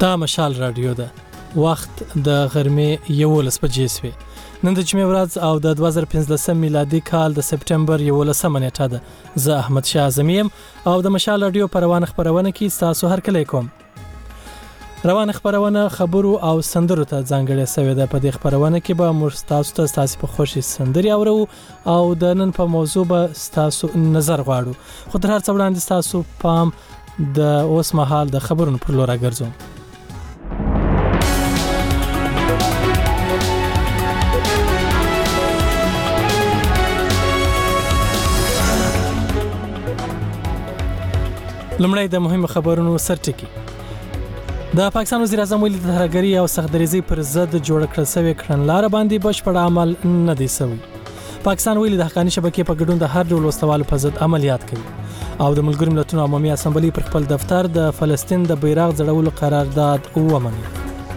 دا مشال رادیو ده. وخت د غرمې 11 بجې شوې. نن د جمعې ورځ او د 2015 میلادي کال د سپټمبر 11 نیټه ده. زه احمد شاه اعظمي یم او د مشال رادیو په روانه خبرونه کې تاسو هرکلی کوم. روانه خبرونه خبرو او سندرو ته ځانګړې شوې ده. په دې خبرونه کې به موږ تاسو په خوشي سندري اورو او د نن په موضوع به تاسو نظر غواړو. خو تر هر څه وړاندې تاسو پام د اوس مهال د خبرونو پر لور راګرځوم. لمړی د مهمو خبرونو سرټکی. د پاکستان وزیر اعظم ویلي د ترهګرۍ او سختدریزۍ پر ضد جوړ کړل شوی کړنلاره باندې بشپړ عمل نه دی شوی. پاکستان ویلي د حقاني شبکې په ګډون د هر ډول وسلوالو په ضد عملیات کوي او د ملګرو ملتونو عمومي اسامبلې پر خپل دفتر د فلسطین د بیرغ ځړولو قرارداد ومني.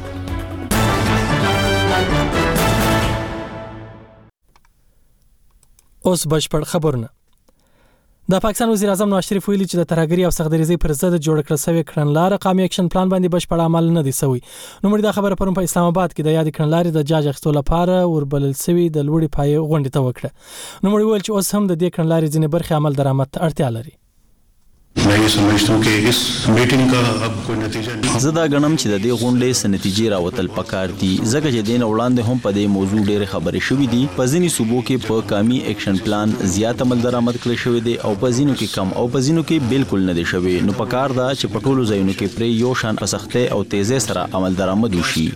اوس بشپړ خبرونه. د پاکستان وزیر اعظم نواز شریف ویلي چې د ترهګرۍ او سختدریزۍ پر ضد جوړ کړل شوی کړنلاره قومي اکشن پلان باندې بشپړ عمل نه دی شوی. نو مړي دا خبره پرون په اسلام آباد کې د یاد کړنلارې د جاج اخیستو لپاره وربلل شوی د لوړې پایې غونډې ته وکړه. نو مړي ویل چې اوس هم د دې کړنلارې ځینې برخې عمل درآمد ته اړتیا لري. मैं ये समझता हूँ कि इस मीटिंग का अब कोई नतीजा नहीं. زه دا غنم چې د دې غونډې څخه نتیجې راوتل پکار دي ځکه چې دین وړاندې هم په دې موضوع ډېر خبرې شوې دي. په ځینې صوبو کې په قومي اکشن پلان زیات عمل درآمد کړی شوی دی او په ځینو کې کم او په ځینو کې بالکل نه دی شوی. نو پکار دا چې په ټولو ځایونو کې پر یو شان په سختۍ او تیزی سره عمل درآمد وشي.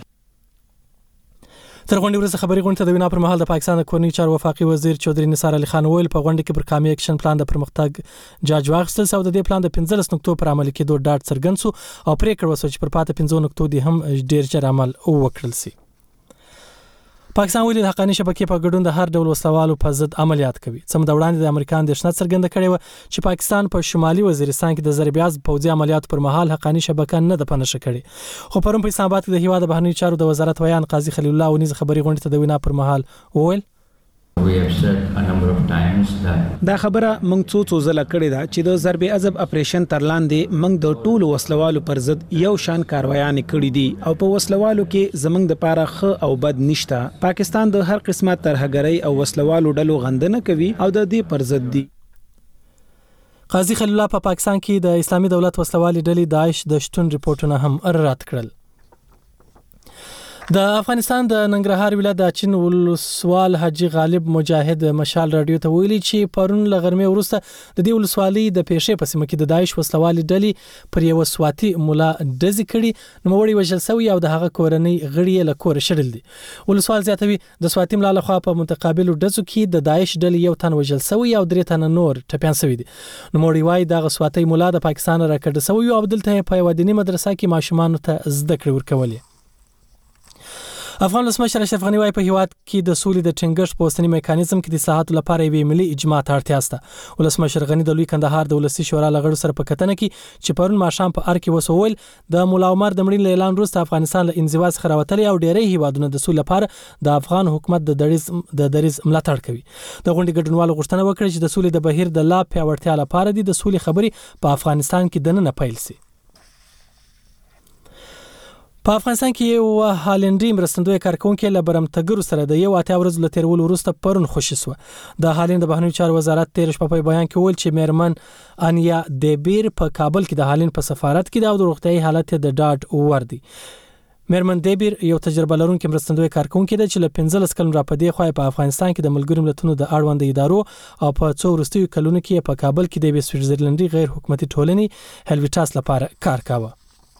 تر غونډې وروسته خبري غونډې ته د وینا پر مهال د پاکستان د کورنۍ چارو وفاقي وزیر چودري نثار علي خان ویل په غونډه کې پر قومي اکشن پلان د پرمختګ جاج واخیستل او د دې پلان د 15 نقطو پر عمل کېدو ډاډ څرګند شو او پریکړه وشوه چې پر پاتې 15 نقطو دي هم ډیر ژر عمل وکړل شي. پاکستان ویلي د حقاني شبکې په ګډون د هر ډول وسلوالو په ضد عملیات کوي. سم د وړاندې د امریکا اندېښنه څرګنده کړې و چې پاکستان په شمالي وزیرستان کې د ضربیاز پوځي عملیاتو پر مهال حقاني شبکه نه د پنځه کړې. خو پرون په اسلام آباد کې د هیواد بهرنی چارو د وزارت ویان قاضي خلیل الله ونیز خبري غونډې ته د وینا پر مهال وویل دا خبره مونږ څو ځله کړې ده چې د ضرب عذاب اپریشن تر لاندې مونږ د ټولو وسلوالو پر ضد یو شان کاروایانې کړې دي او په وسلوالو کې زمونږ د پاره ښه او بد نشته. پاکستان د هر قسمه ترهګرۍ او وسلوالو ډلو غندنه کوي او د دې پر ضد دي. قاضي خلیل الله په پاکستان کې د اسلامي دولت وسلوالي ډلې داعش د شتون ریپورتونه هم رد کړل. د افغانستان د ننګرهار ولایت د اچین ولسوال حاجی غالب مجاهد مشال رادیو ته ویلي چې پرون لغرمې وروسته د دې ولسوالۍ د پیښې په سیمه کې د داعش وسلوالي ډلې پر یو سواتي مولا ډزې کړي. نو وړي وژل شوی او د هغه کورنۍ غړي له کور شړل دي. ولسوال زیاتوي د سواتي مولا لخوا په متقابل ډزو کې د داعش ډلې یو تن وژل شوی او درې تن نور ټپيان شوی دي. نو وړي وايي د سواتي مولا د پاکستان راکړل شوی او عبدالته په یو دینی مدرسه کې ماشومان ته زده کړې ورکولې. افغان ولسمشر اشرف غنی وايي په هیواد کې د سولې د ټینګښت په اوسنی میکانیزم کې د اصلاحاتو لپاره یوه ملي اجماع ته اړتیا شته. ولسمشر غنی د لوی کندهار د ولسی شورا لغړو سره په کتنه کې چې پرون ماښام په ار کې وسول د مولا عمر د مړینې اعلان وروسته افغانستان له انزوا څخه راوتلی او ډېری هیوادونه د سولې لپاره د افغان حکومت د دریز ملاتړ کوي. د غونډې ګډونوالو غوښتنه وکړه چې د سولې د بهیر د لا پیاوړتیا لپاره د سولې خبرې په افغانستان کې دننه پیل شي. په افغانستان کې یو هالندي مرستندوی کارکونکو له برمتګرو سره د یو اتیا ورځې له تیرولو وروسته پرون خوشي شو. د هالند بهرنی چارو وزارت 13 شپه په بیان کې ویل چې میرمن انیا دیبیر په کابل کې د هالند په سفارت کې د روغتیايي حالت د ډاډ وردی. میرمن دیبیر یو تجربه لرونکي مرستندوی کارکونکو ده چې له 15 کلونو را پدې خو په افغانستان کې د ملګرو ملتونو د اړوند ادارو او په څو ورستیو کلونو کې په کابل کې د سویټزرلندي غیر حکومتي ټولنې هلویټاس لپاره کار کاوه.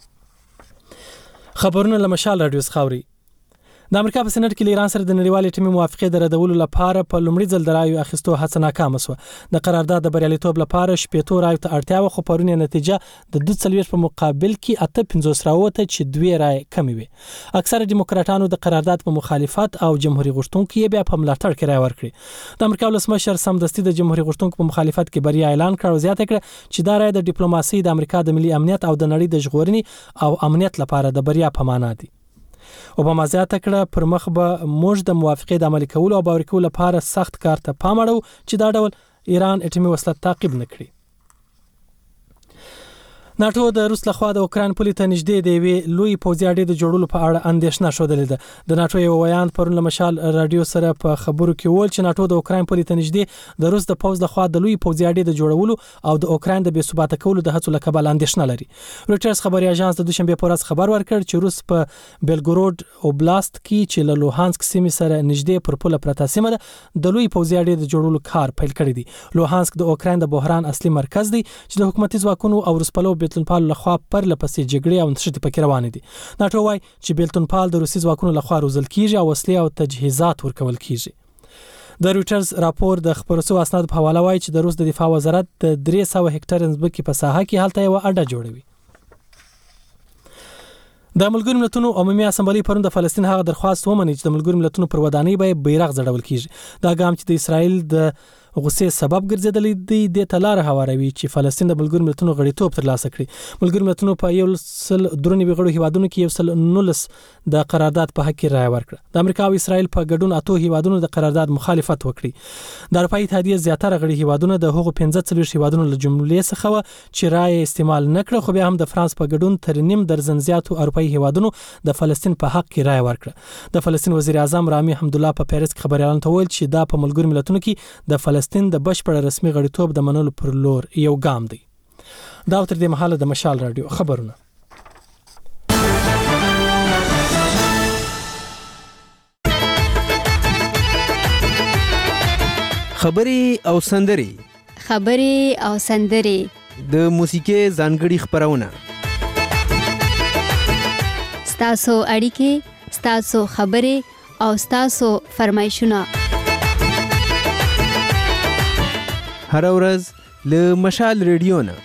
خبرونه له مشال رادیو څخه. د امریکا په سېنات کې ایران سره د نړیوال ټیمي موافقه درلودلو لپاره په لومړي ځل د رایو اخیستو هڅه ناکامه شوه. د قرارداد د بریالیتوب لپاره شپېتو رایو ته اړتیا و خو پرون نتیجه د 240 په مقابل کې 850 راوته چې 2 رای کمې وي. اکثره دیموکراتانو د قرارداد په مخالفت او جمهوریت غوښتونکو یې بیا په ملاتړ کې رای ورکړي. د امریکا ولسمشر سمدستي د جمهوریت غوښتونکو په مخالفت کې بریا اعلان کړ او زیاته کړه چې دا رای د ډیپلوماسي د امریکا د ملي امنیت او د نړۍ د ژغورنې او امنیت لپاره د بریا په معنا دی. اوباما زیاته کړه پر مخ به موږ د موافقې د عملي کولو او باور کولو لپاره سخت کار ته پام اړو چې دا ډول ایران اټومي وسله تعقیب نکړي. ناتو د روس لخوا د اوکران پولې ته نږدې د یوې لوی پوځي اډې د جوړولو په اړه اندېښنه ښودلې ده. د ناتو یو ویان پرون له مشال رادیو سره په خبرو کې وویل چې ناتو د اوکران پولې ته نږدې د روس د پوځ لخوا د لوی پوځي اډې د جوړولو او د اوکران د بې ثباته کولو د هڅو لکبل اندېښنه لري. رويټرز خبري اژانس د دوشنبه په ورځ خبر ورکړ چې روس په بلګورود اوبلاست کې چې له لوهانسک سیمې سره نږدې پر پوله پرته سیمه ده د لوی پوځي اډې د جوړولو کار پیل کړی دی. لوهانسک د اوکران د بحران اصلي مرکز دی چې د حکومتي ځواکونو او روسپلو بیلتونپال لخوا پر لپسې جګړې او نشټې پکې روانې دي. ناتو وايي چې بیلتونپال د روسي ځواکونو لخوا روزل کیږي او وسلې او تجهیزات ورکول کیږي. د رويټرز راپور د خبرسو اسناد په حواله وايي چې د روس د دفاع وزارت د 300 هکټار ځمکې په ساحه کې هلته یو اډه جوړوي. د ملګرو ملتونو عمومي اسامبلې پرون د فلسطین هغه درخواست ومني چې د ملګرو ملتونو پر ودانۍ به بیرغ ځړول کیږي. دا ګام چې د اسرائیل د غصې سبب ګرځیدلی دی د تلار هواروي چې فلسطین د ملګرو ملتونو غړیتوب ترلاسه کړي. ملګرو ملتونو په 193 غړو هیوادونو کې 119 د قرارداد په حق کې رائے ورکړه. د امریکا او اسرائیل په ګډون 8 هیوادونو د قرارداد مخالفت وکړي. د اروپאי اتحادیه زیاتره غړي هیوادونو د هغو 15 هیوادونو له جملې څخه چې رائے استعمال نکړه، خو بیا هم د فرانس په ګډون تر نیم درزن زیاتو اروپאי هیوادونو د فلسطین په حق کې رائے ورکړه. د فلسطین وزیر اعظم رامي حمدالله په پیرس کې خبريالانو ته وویل چې دا په ملګرو ملتونو کې د فلسطین د بشپړ رسمي غړیتوب د منلو پر لور یو ګام دی. دا تر دې مهاله د مشال رادیو خبرونه. خبري او سندري د موسیقي ځانګړي خبرونه. ستاسو اړیکې، ستاسو خبري او ستاسو فرمایشونه هر ورځ له مشال ریډیو نه.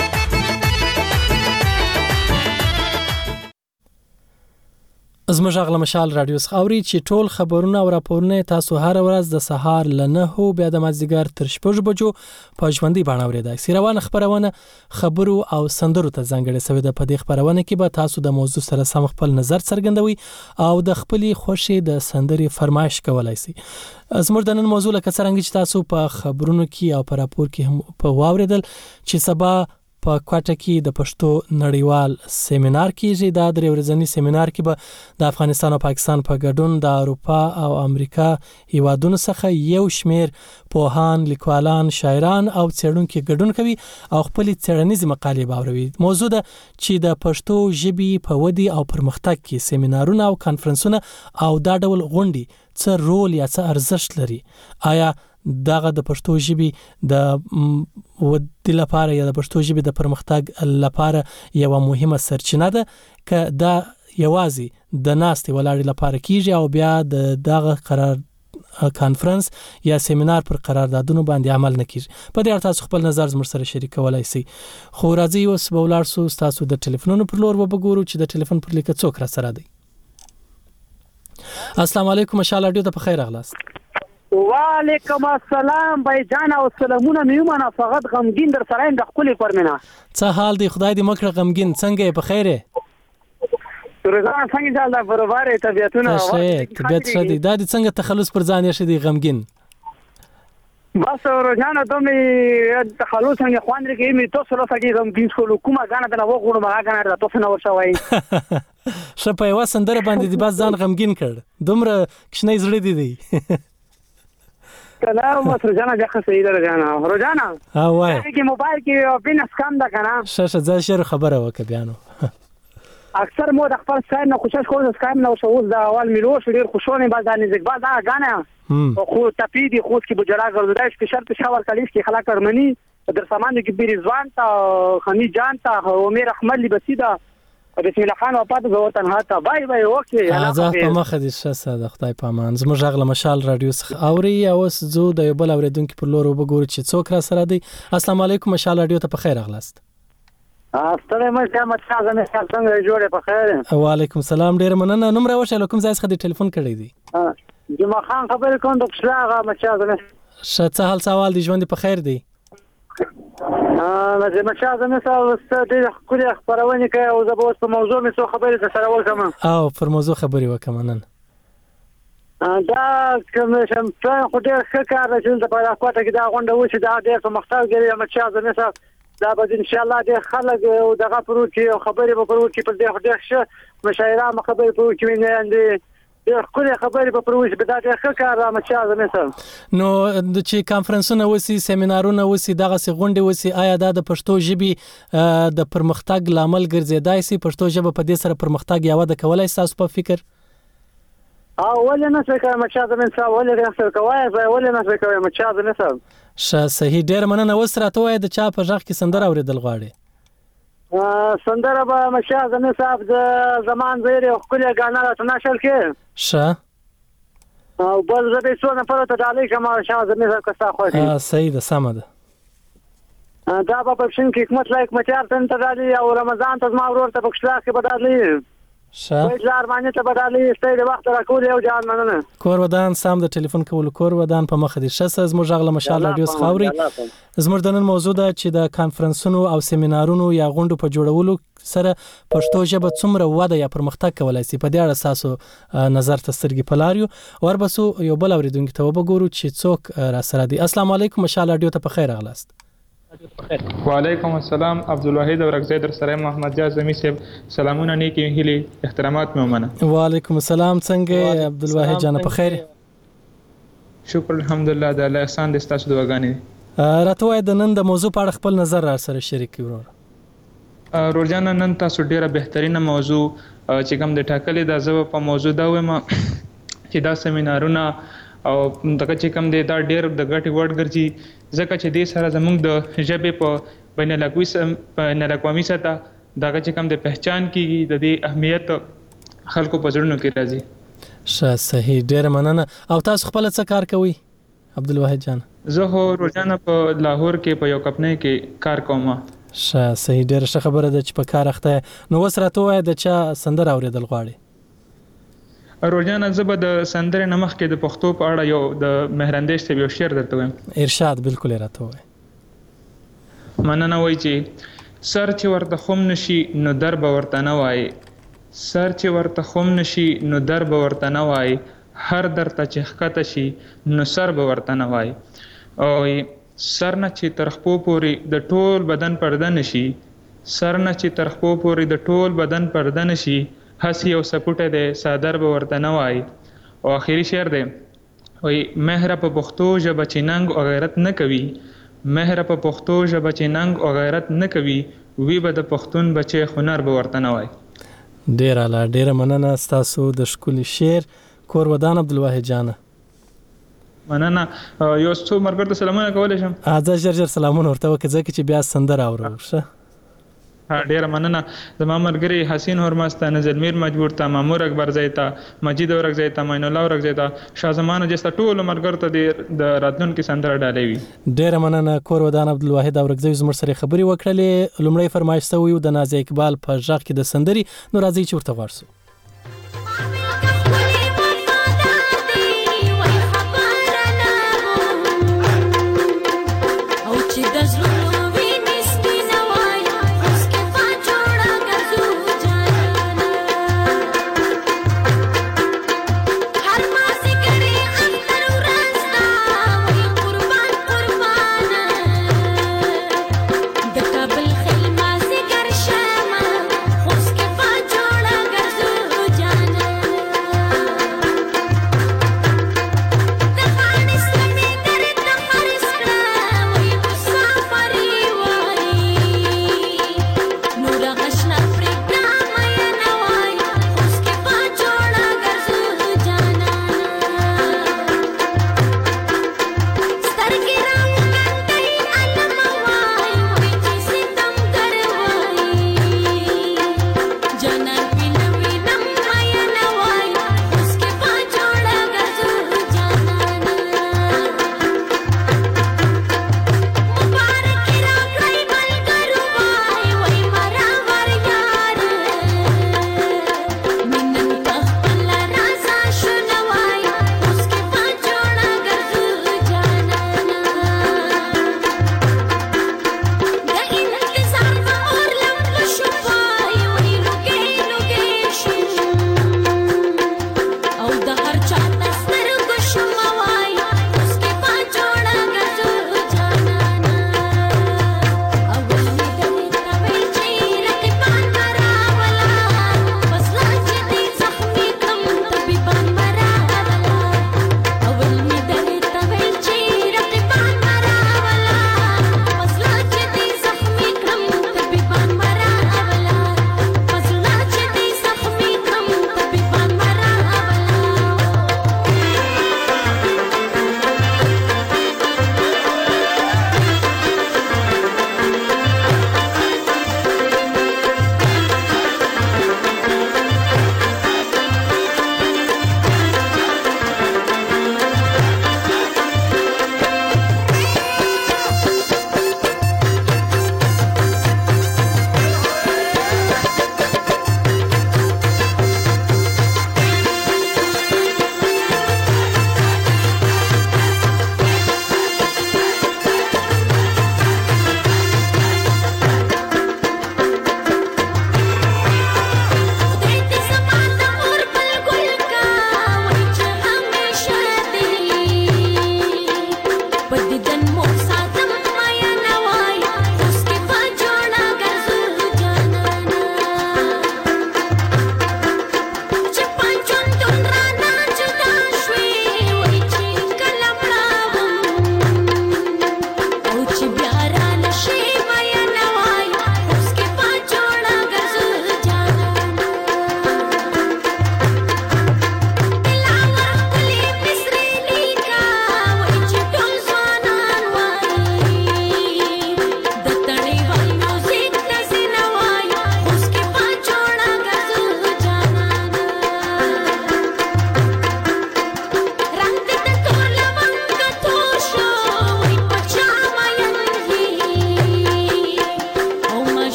زموږ غل مشال رادیو څخه اوري چې ټول خبرونه او راپورونه تاسو هر ورځ د سهار ل 9 بیا د مازیګر تر 6 بجو په ژوندۍ باندې اورېدای شئ. روانه خبرونه خبرو او سندرو ته ځانګړې شوې ده. په دې خبرونه کې به تاسو د موضوع سره سم خپل نظر څرګندوي او د خپلې خوښي د سندري فرمایش کولای شئ. زموږ د نن موضوع لکه څنګه چې تاسو په خبرونو کې او په راپور کې هم په واوریدل چې سبا په کوټه کې د پښتو نړیوال سیمینار کېږي. دا درې ورځنی سیمینار کې به د افغانستان او پاکستان په ګډون د اروپا او امریکا هیوادونو څخه یو شمیر پوهان، لیکوالان، شاعران او څېړونکو ګډون کوي او خپل څېړنیزې مقالې باوروي. موضوع ده چې د پښتو ژبې په ودی او پرمختګ کې سیمینارونه او کانفرنسونه او دا ډول غونډې څه رول یا څه ارزښت لري. آیا دغه د پښتو ژبې د ودی لپاره یا د پښتو ژبې د پرمختګ لپاره یو مهمه سرچینه ده که دا یوازې د ناستې ولاړې لپاره کیږي او بیا د دغه قرار کانفرنس یا سیمینار پر قراردادونو باندې عمل نه کیږي؟ په دې اړه تاسو خپل نظر زموږ سره شریکولای شئ. خو راځي اوس به ولاړ سو تاسو د ټلیفونونو پر لور وګورو چې د ټلیفون پر لیکه څوک را سره دی. السلام علیکم، مشال رادیو ته بخیر اغلاست. وعلیکم السلام بای جان او سلامونه میومانه فقط غمگین در سره د خپل پرمنه. څه حال دی؟ خدای دې مکړه غمگین. څنګه په خیره؟ روزانه څنګه چل دا برابر طبيعتونه طبيعت شدي. دا دې څنګه تخلص پر ځان یې شدي غمگین؟ بس روزانه دومره تخلص څنګه خوان لري کې می تاسو له سګي غمگین شو کومه غانه د نو غوړو ما غانه د تاسو نو ورشوي. شپه یو سندره باندې دی بس ځان غمگین کړ. دومره کښنه زړه دی. کله مو روزانه ځکه صحیح ده روزانه ها وای کې موبایل کې بینس کم ده کنه شاشه ځا خبره وکړه بیانو. اکثر مو د خپل ساين نه خوشاله کوم سکایم نه شو د اول ملو شو ډیر خوشونه باز د نزدیک باز دا غانه خو تپیدی خو کې بجلا ګرځیدای چې شرط شاور کلیس کې خلا کرمنی در سامان کې بیرزوان تا خمی جان تا عمر احمد لبسیدا بسم الله خان او پاتې زه وطن هاته بای بای اوکي زه په مخه دې شسه د خدای په امان. زموږ غل مشال رادیو څخه اوري او زه د یو بل اوریدونکو پر لور وګورم چې څوک را سره دی. السلام علیکم، مشال رادیو ته په خیر اغلاست. السلام علیکم، مشال زمه څنګه جوړه په خیر؟ وعلیکم السلام، ډیر مننه. نوم راوښه کوم ځای څخه د ټلیفون کړی دی؟ جمعه خان خبر کوم د پښلاغه مشال زمه. شته حال سوال دی ژوند په خیر دی؟ زه مشال زمه سره د خپل خبرونه کوي او زه به په موضوع می څه خبرې سره وکم او پر موضوع خبرې وکم نن. دا کوم شم څنګه خو ډېر ښه کار چې د په کوټه کې دا غونډه وشي دا ډېر په مختار کې مشال زمه سره دا به ان شاء الله د خلک او دغه پرو کې خبرې به پرو کې پر دې ډېر ښه مشاعره مخبرې پرو کې نه خپل خبرې په پروژه به دا ښه کار را مچازه مثلا نو د چې کانفرنسونه وسی سیمینارونه وسی دغه سي غونډې وسی آیا دا د پښتو ژبې د پرمختګ لامل ګرځیدای سي پښتو ژبه په دې سره پرمختګ یاوه د کولای تاسو په فکر ولې نه څه کوي مچازه مثلا ولې رسل کوي ولې نه څه کوي مچازه مثلا صحیح ډیر مننه وسره ته وای د چا په ځخ کې سندره اوریدل غواړي سندره به مشازه نه صاحب د زمان زیره خپل غانا نشل کې او بل زه به څو نفر ته ډالې کوم مشازه نه کستا خو صحیح ده سم ده دا په شین کې حکومت لایک مچار ته ډالې او رمضان ته ما ورور ته پښلا کې بدلې لار باندې ته بدلې ستې د وخت راکول یو جان مننه کور ودان سم د ټلیفون کول کور ودان په مخ دي شسه زموږ غله مشال رادیو خاوري زموږ د نن موضوع ده چې د کانفرنسونو او سیمینارونو یا غونډو په جوړولو سره پښتو ژبه څومره وده یا پرمختګ کولای شي په دې اړه تاسو نظر تسترګي پلاریو وربسو یو بل اوریدونکو ته وګورو چې څوک را سره دي السلام علیکم مشال رادیو ته په خیر اغلاست وعلیکم السلام عبدالواحد اورکزی در سره محمد جان زمي صاحب سلامونه نیکی هلي احترامات مې ومنه وعلیکم السلام څنګه عبدالواحد جان په خیر شکر الحمدلله د الله احسان د تاسو دعاګانې راته وای د نن د موضوع په اړه خپل نظر را سره شریک کړو روزانه نن تاسو ډیره بهترینه موضوع چې کوم د ټاکلې د زو په موضوع دا وایم چې دا سیمینارونه او دغه چې کوم دی دا ډیر د ګټي ورډ ګرځي ځکه چې دې سره زموږ د ژبې په بین الاقوامي سطح دغه چې کوم د پہچان کیږي د دې اهمیت خلکو په ځړنو کې راځي صحیح ډیر مننه او تاسو خپل څه کار کوئ عبدالواحد جان زه هو روزانه په لاهور کې په یو کمپنۍ کې کار کوم صحیح ډیر ښه خبره ده چې په کار اخته نو وسره ته وای د چا سندره اوریدل غواړي روزانه زه به د سندرې نمخ کې د پښتو په اړه یو د مهرندیش ته یو شعر درته وایم ارشاد بالکل راته وای مننه وای چې سر چې ورته خوم نشي نو در به ورته نه وای سر چې ورته خوم نشي نو در به ورته نه وای هر درته چې ښکته شي نو سر به ورته نه وای او سر نه چې تر خپو پورې د ټول بدن پرده نشي سر نه چې تر خپو پورې د ټول بدن پرده نشي هسي او سپوټه ده صادر به ورته نه وای او اخیری شعر ده وای مهر په پښتو ژبه چې ننګ او غیرت نه کوي مهر په پښتو ژبه چې ننګ او غیرت نه کوي وی به د پښتون بچي هنر به ورته نه وای ډیر اعلی ډیر مننه تاسو د شکل شعر کور ودان عبدالواحد جان مننه یو څو مرګ ته سلامونه کولای شم اځه جرجر سلامونه ورته وکړه چې بیا سندره اورو شه ډیر مننه زما مرګري حسین هرمسته نزلمیر مجبور ته مامور اکبر زیتا مجید اورکزی ته مین الله اورکزی ته شازمان جسته ټول مرګر ته د راتلون کې سندره ډالې وي ډیر مننه کور ودان عبدالواحد اورکزی زموږ سره خبري وکړلې لومړی فرمایش سوی د نازي اقبال په ژغ کې د سندري نو راځي چې ورته ورسو د کابل خلما سي ګر شمه خوش کې پا جوړا ګرځو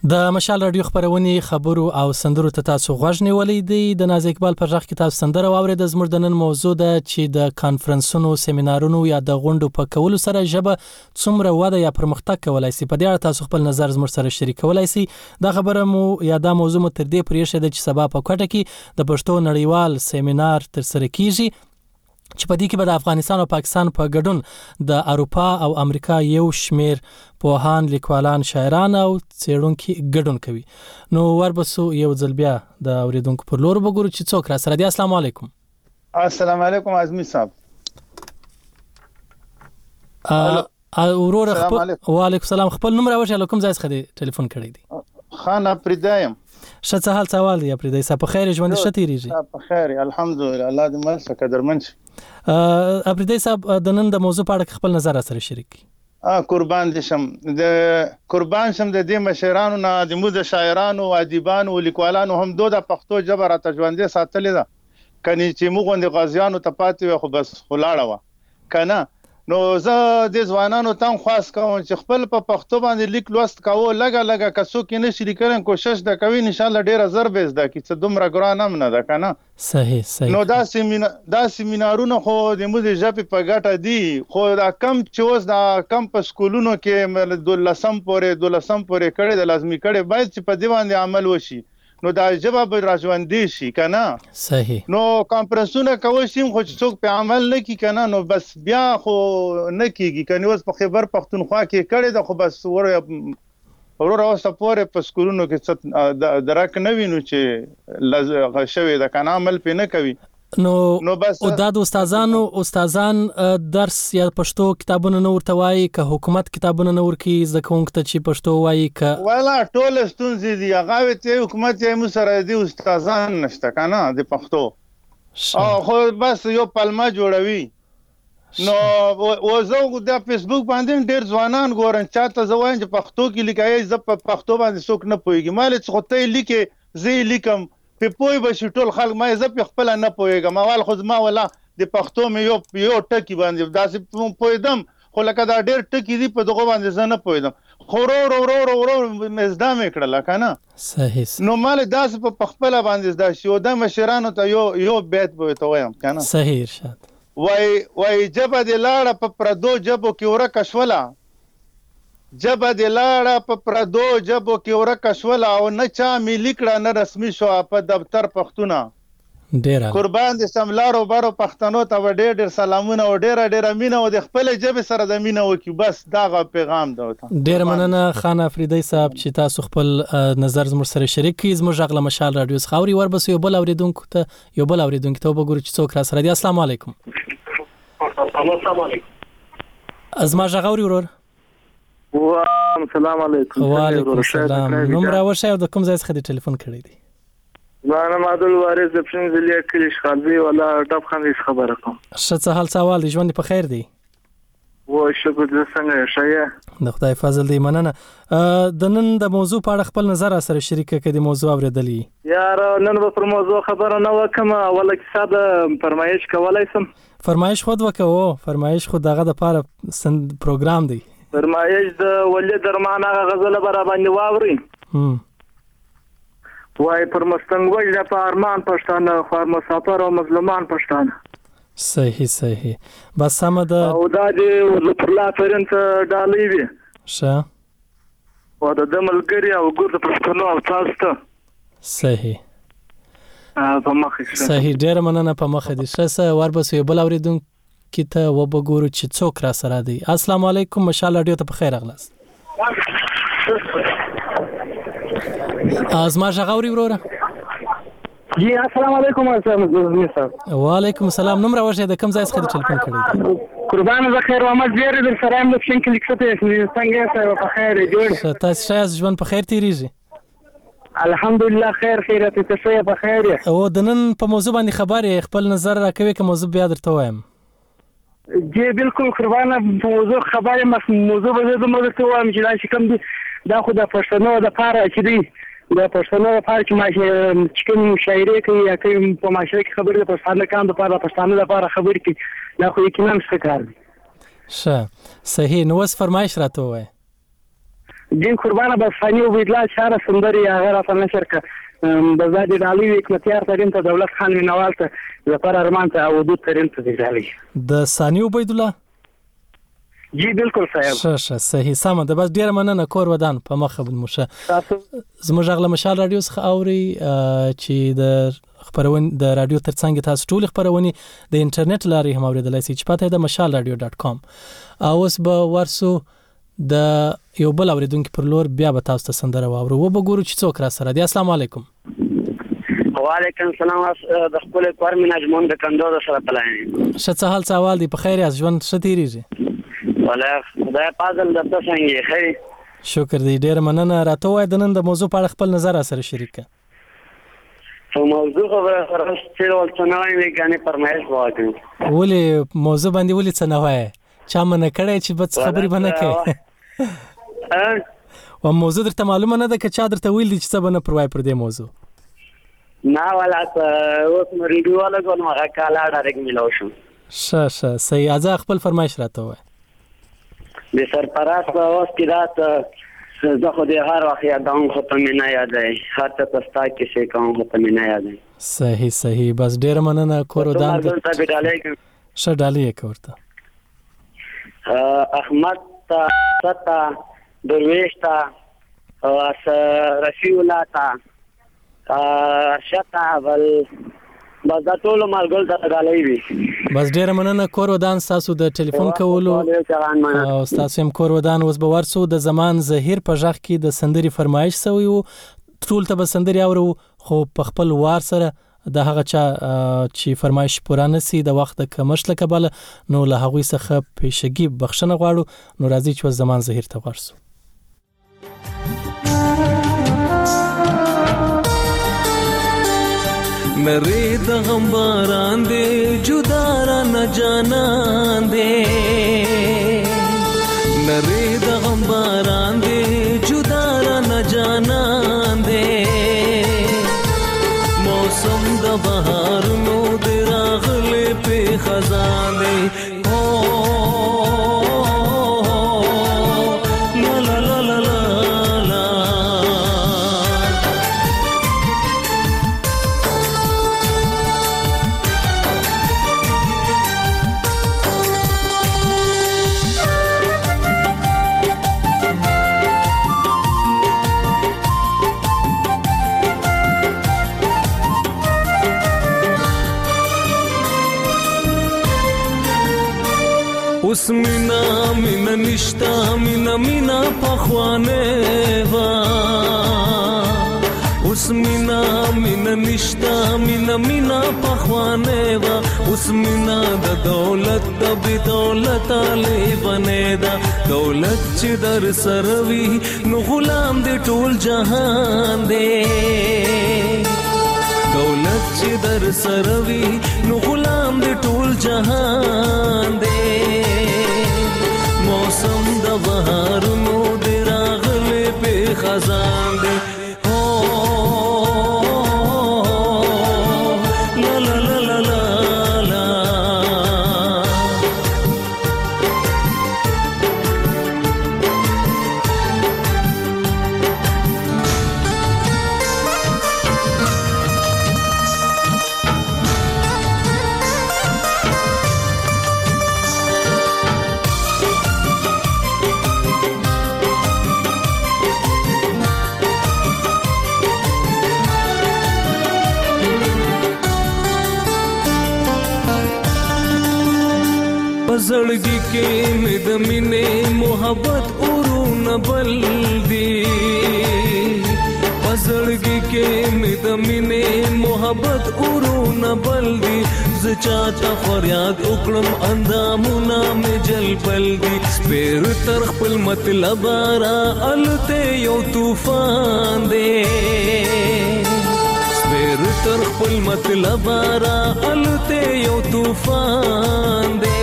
د مشال رادیو خبرونه خبرو او سندرو ته تاسو غوږ نیولې دي. د ناز اقبال پر ځخ کې تاسو سندره واورید. زموږ د نن موضوع ده چې د کانفرنسونو سیمینارونو یا د غونډو په کولو سره ژبه څومره وده یا پرمختګ کولای شي. په دې اړه تاسو خپل نظر زموږ سره شریکولای شئ. دا خبره مو یا دا موضوع مو تر دې پرې شه چې سبا په کوټه کې د پښتو نړیوال سیمینار تر سره کیږي چې په دې کې به د افغانستان او پاکستان په ګډون د اروپا او امریکا یو شمیر پوهان، لیکوالان، شاعران او څېړونکي ګډون کوي. نو وربسو یو ځل بیا د اوریدونکو پر لور وګورو چې څوک را سره دي. السلام علیکم. السلام علیکم اعظمي صاحب. ورور وعلیکم السلام. خپل نوم راوښیه، کوم ځای څخه دی ټلیفون کړی دی؟ خان پردایم. څه حال سوال دی پردای صاحب؟ په خیر ژوند شته تیریږي؟ په خیر الحمدلله، الله دې مل څه قدرمن شي. پردای صاحب د نن د موضوع په اړه خپل نظر سره شریک کړئ. قربان دي شم د دې مشرانو نه، د مو د شاعرانو، ادیبانو، لیکوالانو هم دوه د پښتو ژبه را ژوندۍ ساتلې ده. کني چې موږ غوندې غازیانو ته پاتې وي خو بس خلاړه و کنه. نو زه د ځوانانو تم خاص کوم چې خپل په پښتو باندې لیک لوست کاوه، لګه کڅو کې نشي لیکل، کوشش د کوي ان شاء الله ډیره ضرب زده کی چې دومره ګران هم نه ده کنه. صحیح. نو دا سیمینارونه خو د مو د ژبې په ګټه دي، خو دا کم چې اوس دا کم په سکولونو کې 12 پورې کړي د لازمي کړي، باید چې په دې باندې عمل وشي. نو دا ژبه به راژوندې شي کنه. صحیح. نو کانفرنسونه کوي شي خو چې څوک په عمل نه کی کنه، نو بس بیا خو نه کیږي. کنه اوس په خیبر پختونخوا کې کړي دا خو بس ورور اوسه پورې په سکولونو کې څه درک نه وینو چې غشوي د کنه عمل په نه کوي. نو بس او د استادان درس یا پښتو کتابونه نه ورته وایي، که حکومت کتابونه نه ورکي زده کوونکو ته چې پښتو وایي، که والا ټول ستونزې دي هغه ته حکومت یې مو سره دي استادان نشته کنه د پښتو خو بس یو پلمه جوړوي. نو وزو د فیسبوک باندې ډېر ځوانان ګورن چاته زوین چې پښتو کې لیکي، زه په پښتو باندې څوک نه پوهیږي، مال څه خو ته لیکي زه لیکم په پوي به شټول خلک ما زه په خپل نه پوهیږم. اول خو ما ولا د پښتو مې یو ټکی باندې داسې پوهیدم، خو لکه دا ډېر ټکی دی په دغه باندې زه نه پوهیدم، خو ورو مزدا مې کړل کنه. صحیح. نو مال داسې په خپل باندې دا شو د مشرانو ته یو بیت به ته وایم کنه. صحیح ارشاد. وای جبه د لاړه په پردو جبو کې ورکه شوله، جبه د لاړه په پردو جبو کې ورکه شوله، او نه چا ملي کړه نه رسمي شو په دفتر پښتونه. ډیر قربان دي سملارو بارو پښتنو ته ډېر سلامونه او ډېر مینه او د خپل ژبې سره د مینه وکي. بس دا پیغام ده. ډېر مننه خان افریدی صاحب چې تاسو خپل نظر زموږ سره شریک کړئ. زموږ غږ له مشال رادیو څخه اوري. وربس یو بل اوریدونکو ته وګورو چې څوک را سره دی. السلام علیکم. السلام علیکم. ازما غږ اوري ورور؟ السلام علیکم. وعلیکم السلام. نوم راوښیه او د کوم ځای څخه دی ټلیفون کړی دی؟ زه عبدل وارث د پښتونخوا کلی شخالبي ولا ټاپ خندې خبره کوم. څه حال سوال دی؟ ژوند په خیر دی؟ و شکر دې څنګه شه؟ د خدای فضل دی. مننه. د نن د موضوع په اړه خپل نظر سره شریک کړئ. د موضوع اوریدلې یار نن به پر موضوع خبره نه وکم، ولا کیسه د فرمایش کولای سم. فرمایش خود وکاو. فرمایش خود دغه د پاره پروګرام دی. فرمایش د ولې درمانه غزل برا باندې واوري. وای پر مستنګ د پارمان پښتانه، خو مسافر او مظلومان پښتانه. صحیح. بس سم ده. او دا د پرلا پرنت ډالې وي شه او د ملګری او ګور د پښتنو او تاسو ته. صحیح. په مخه صحیح. ډیر مننه. په مخه دي. شه وربس یو بل اوریدونکو کته وبګورو چې څوک را سره دی. السلام علیکم. مشال رادیو ته په خیر اغلاس. ازما ژغوري وروره. جی السلام علیکم. وعلیکم السلام. نوم راوښیه د کوم ځای څخه ټلیفون کړی دی؟ قربان زه خیر محمد زیر در سره هم د پښتون کلیک څخه څنګه سره په خیر جوړ. تاسو شایز ژوند په خیر تیریږي؟ الحمدلله خیر خیرت ته په خیر. او د نن په موضوع باندې خبرې خپل نظر راکوي که موضوع بیا درته وایم؟ جی بالکل قربانه موضوع خبره موضوع به زه مرته وایم چې کوم دي دا خو د پښتنو د پاره چې دی د پښتنو لپاره چې کوم شاعري کوي یا کوم په معاشره کې خبرې د پښتانه کام د پاره پښتانه لپاره خبرې کوي دا خو یقینا څه کار دی. صحیح. نو وس فرمایش راته وای. دین قربانه به ثاني عبیدالله شهر سندری هغه راته نشر که بزاد ډالۍ حکمتیار ترین ته دولت خان مینوال ته ظفر ارمان ته او دود ترین ته ډالۍ د ثاني عبیدالله جی بالکل صاحب شه صحیح سم ده. بس ډیر مننه کور ودان په مخه بنموشه زموږ غل مشال رادیو څخه اوري چې د خبرونه د رادیو ترڅنګ تاسو ټول خبرونه د انټرنیټ لارې هم اوریدلای شئ چې پته ده mashalradio.com. اوس به ورسو د یو بل اوریدونکو پر لور بیا به تاسو ته سندره واورو و به ګورو چې څوک را سره دی. السلام علیکم. وعلیکم السلام. د خپل کور مناجمون د کندو سره پلاین څه حال سوال دی په خیر از ژوند څه تیریږي؟ والله خدای پازل د تاسو څنګه خیر شکر دی ډیر مننه. راته وای د نن د موضوع په اړه خپل نظر سره شریک کړه. په موضوع خبره چې ولڅنوي وګانې پرمایش وکړي ولې موضوع باندې ولې څه نه وای چا منه کړی چې بس خبرې بنه کوي و موضوع درته معلومه نه ده که چا درته ویل دي چې څه بنه پروای پر دې موضوع نه ولا اوس مریډیو والا کوم هغه کالا ډایرکټ ملو شو شه صحیح ازا خپل فرمایش راته وای د سرپرست اوس کې رات زه خو دې هر وخت یادوم خو ته مې نه یادای هر څه پستا کې شي کوم خو ته مې نه یادای صحیح بس ډیر مننه کور ودان شه ډالۍ کوته احمد تا ستا درویش تا رفیع الله تا شتا ول بس دا ټول مالګل ته ډالۍ وي بس ډیر مننه کور ودان تاسو د ټلیفون کولو او تاسو هم کور ودان اوس به ورسو د زمان زهیر په ژغ کې د سندري فرمایش سوی وو ټول ته به سندري اورو خو په خپل وار سره د هغه چا چې فرمایش پوره نسی د وخت د کمښت لکبل نو له هغوی څخه پیشګي بخښنه غواړو نو راځي چې زمان زهیر ته ورسو. نری د غم باران دې جدا را نه جانان دې نری د غم باران دې جدا را نه جانان دې موسم د بهار نو دې راغلې په خزان دې اوس مینا نشتا مینا پخوانه وا اوس مینا نشتا مینا پخوانه وا اوس مینا د دولت د بی دولت علی بنه دا دولت چې در سروي نو غلام دې ټول جهان دې دولت چې در سروي نو غلام دې ټول جهان دې موسم د بهار نو دې راغلې په خزان دې زړګي کې مې د مینې محبت اورونه بل دي زړګي کې مې د مینې محبت اورونه بل دي ز چاته فریاد وکړم اندامونه مې جلبل دي سپیر تر خپل مطلب را الته یو طوفان دی سپیر تر خپل مطلب را الته یو طوفان دی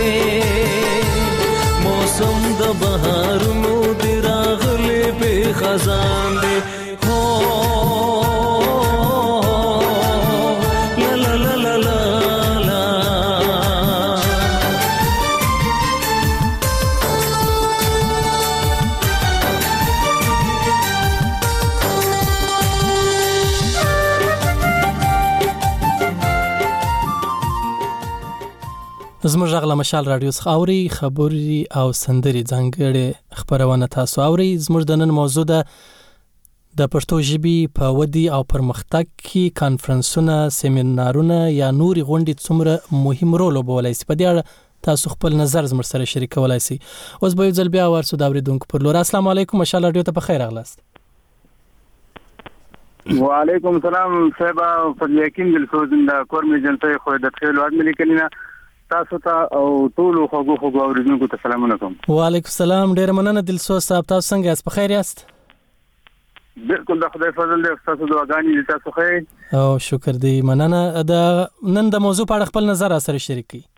موسم د بهار نو دی راغلې په خزان دی زموږ غلا مشال رادیو څخه اوري خبري او سندري ځانګړي خبرونه تاسو اوري. زموږ د نن موضوع د پښتو ژبې په ودی او پرمختګ کې کانفرنسونه، سیمینارونه یا نوري غونډې څومره مهم رول لوبولی شي. په دې اړه تاسو خپل نظر زموږ سره شریکولای شئ. اوس به یو ځل بیا ورسو د اوریدونکو پر لور. السلام علیکم، مشال رادیو ته په خیر راغلاست. وعلیکم السلام صاحب، په یقین دل سوزنده کور می جنته خو د خیر واد ملي کلینا تاسو ته او ټول خوږو اوریدونکو ته سلام علیکم. وعلیکم السلام، ډیر مننه دلسوز صاحب، تاسو څنګه یاست؟ په خیر یاست؟ بالکل، د خدای فضل دی، تاسو دعاګانې دي، تاسو خیر او شکر دی، مننه. نن د موضوع په اړه خپل نظر سره شریک کړئ.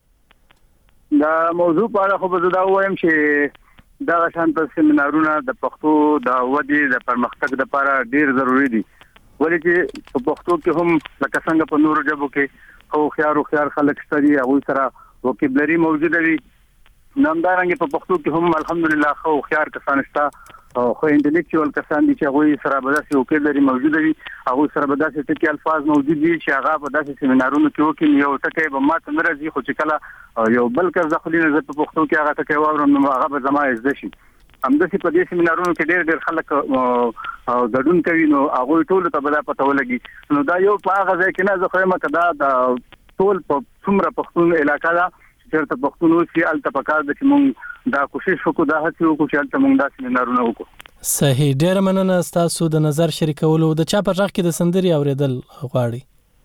دا موضوع په اړه خو به دا وایم چې دا شانت سیمینارونه د پښتو د ودی د پرمختګ لپاره ډیر ضروری دي، ولې چې په پښتو کې هم لکه څنګه په نورو ژبو کې خو خيار خلک ستړي هغه سره وکیبلری موجوده وي، نامدارنګ په پښتو کې هم الحمدلله خو خيار کسان شته او خو انټلیکچوال کسان دي چې هغه سره به داسې وکیبلری موجوده وي، هغه سره به داسې ټکي الفاظ موجود دي چې هغه په داسې سیمینارونو کې وکړي یو ټکی به ماته مرزي، خو چې کله یو بل کس ځخلینه زه په پښتو کې هغه ټکی واورم نو هغه به زما زده شي. همداسې په دې سیمینارونو کې ډېر خلک ګډون کوي، نو هغه ټول ته بل پته ولګي. نو دا یو په هغه ځای کې نه زه خو مکه دا د ټول په څومره پښتون علاقې دا چې ته پښتون اوسې الته پکار د چې مونږ دا کوشش وکړو، دا هڅه وکړو چې الته مونږ دا سیمینارونه وکړو. صحیح، ډیر مننه تاسو د نظر شریکولو. د چا په ځخ کې د سندري اوریدل غواړي؟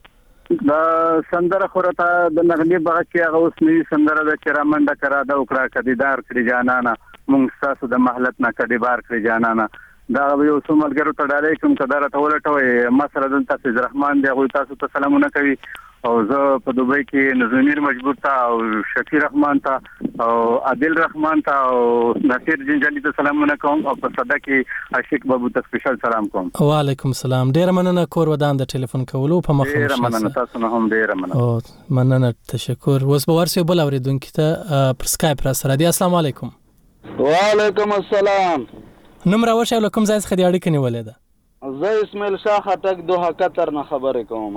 دا سندره خورته د نغمه بغه کې هغه اوس نوې سندره د چرامنده کرا دا وکړه کدیدار کړی جانانا مونږ تاسو د محلت نه کډي بار کړی جانانا. دا یو څو ملګرو ته ډالې کوم کدار ته ولټوي ما سره دلته عبد الرحمن دی، غوي تاسو ته سلامونه کوي. او زه په دوبۍ کې نظمیر مجبور ته او شفیع رحمان ته او عادل رحمان ته او نصیر جنجالی ته سلامونه کوم او په صدا کې عاشق بابو ته سپیشل سلام کوم. وعلیکم السلام، ډیر مننه کور ودان د ټلیفون کولو په مخه. ډیر مننه تاسو نه هم ډیر مننه. او مننه، تشکر. اوس به ورسې بل اوریدونکو ته پر سکایپ را سره دی. السلام علیکم. وعلیکم السلام. نوم راوښه کوم ځای څخه دی اړیکه نیولې ده؟ زه اسماعیل شاه خټک دوه قطر نه خبرې کوم.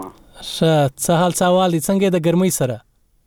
څه حال سوال څنګه د ګرمۍ سره؟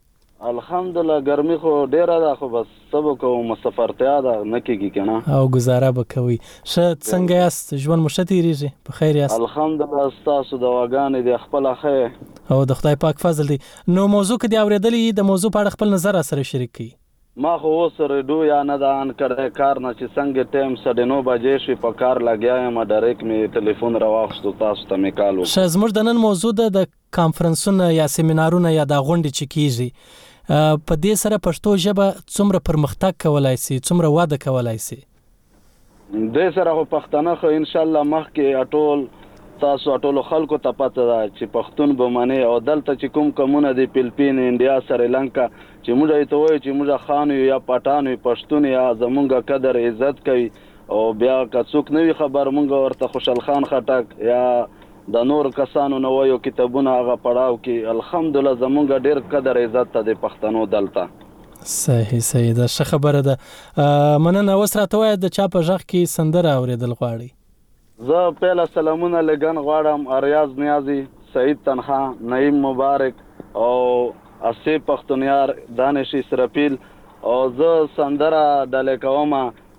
الحمدلله ګرمي خو ډیره ده، خو بس سبو کوم سفرتیا ده نه کیږي کنه او گزاره وکوي. څنګه یاست؟ ژوند مو ښه تیریږي؟ په خیر یاست؟ الحمدلله، تاسو دواګانې دي خپل خیر او د خدای پاک فضل دی. نو موضوع کې دی اوریدلې د موضوع په اړه خپل نظر سره شریک کړئ. ما خو اوس ریډیو یا نه ده ان کړی کار نه چې څنګه ټایم 9:30 بجې شي په کار لګیا یم، ډایرکټ می ټلیفون راوښتو تاسو ته می کال وکړ. زموږ د نن موضوع د کانفرنسونه یا سیمینارونه یا د غونډې چې کیږي په دې سره پښتو ژبه څومره پرمختګ کولای شي، څومره واده کولای شي؟ دې سره خو پښتانه خو ان شاء الله مخکې ټول تاسو ټول خلکو ته پته ده چې پښتون به منی او دلته چې کوم کومونه د فلپین، انډیا، سریلانکا چې موږ ته وایي چې موږ خان یا پټان پښتون یا زمونږ قدر عزت کوي او بیا که څوک نوی خبر موږ ورته خوشحال خان خټک یا د نور کسانو نو وایو کتابونه هغه پڑھاو کې الحمدلله زمونږ ډیر قدر عزت ته د پښتنو دلته. صحیح ده، ښه خبره ده. مننه. اوس راته وایه د چا په غږ کې سندره اوریدل غواړي؟ زه پهله سلامونه لګن غواړم ریاض نیازی، سعید تنها، نعیم مبارک او اسی پختونیار، دانش اسرافیل او زه سندره ډالې کوم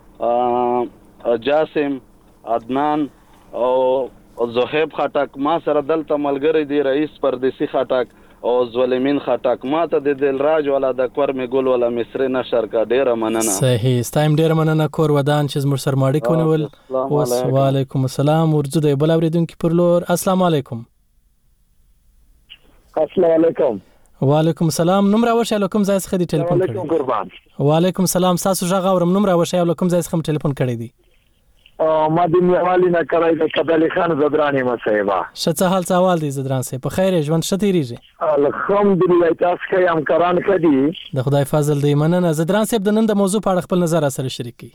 جاسم، عدنان او زهیب خټک. ما سره دلته ملګری دی رئیس پردیسی خټک او زولمین خټک. ما ته د دلراج والا د کور می ګل والا مصری نشر کا ډیره مننه. صحیح، ستایم ډیره مننه کور ودان چې زموږ سره ماړی کونول. وعلیکم السلام. ورځو د بل اوریدونکو پر لور. السلام علیکم. السلام علیکم. وعلیکم السلام. نوم راوښه کوم ځای څخه دی ټلیفون کړی؟ وعلیکم قربان. وعلیکم السلام. تاسو ژغ اورم. نوم راوښه کوم ځای څخه ټلیفون کړی دی؟ ما د میوالي نه کړای د کبل خان زدرانی ما صاحبہ. شته حال سوال دی زدران صاحب، په خیر ژوند ښه تیریږي؟ الحمدلله، تاسو کې هم کران کدي د خدای فضل دی. مننه. زدران صاحب د نن د موضوع په اړه خپل نظر سره شریک کړئ.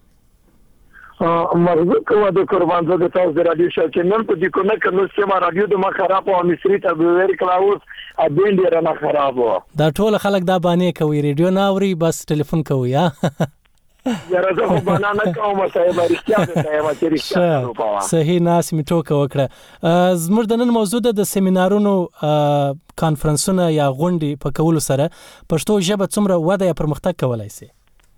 مرزو کوم د قربان زه د تاسو د رادیو شو چې نن په دې کو نه کنه چې ما رادیو د ما خراب او مصری ته ویر کلاوس ا دین ډیر نه خراب و. دا ټول خلک دا باندې کوي، ریډیو نه اوري، بس ټلیفون کوي. یاره زه خو بنانه کوم صاحب، رښتیا ده چې رښتیا صحیح. ناس می ټوکه وکړه. زموږ د نن موضوع د سیمینارونو کانفرنسونه یا غونډې په کولو سره پښتو ژبه څومره وده یا پرمختګ کولای شي؟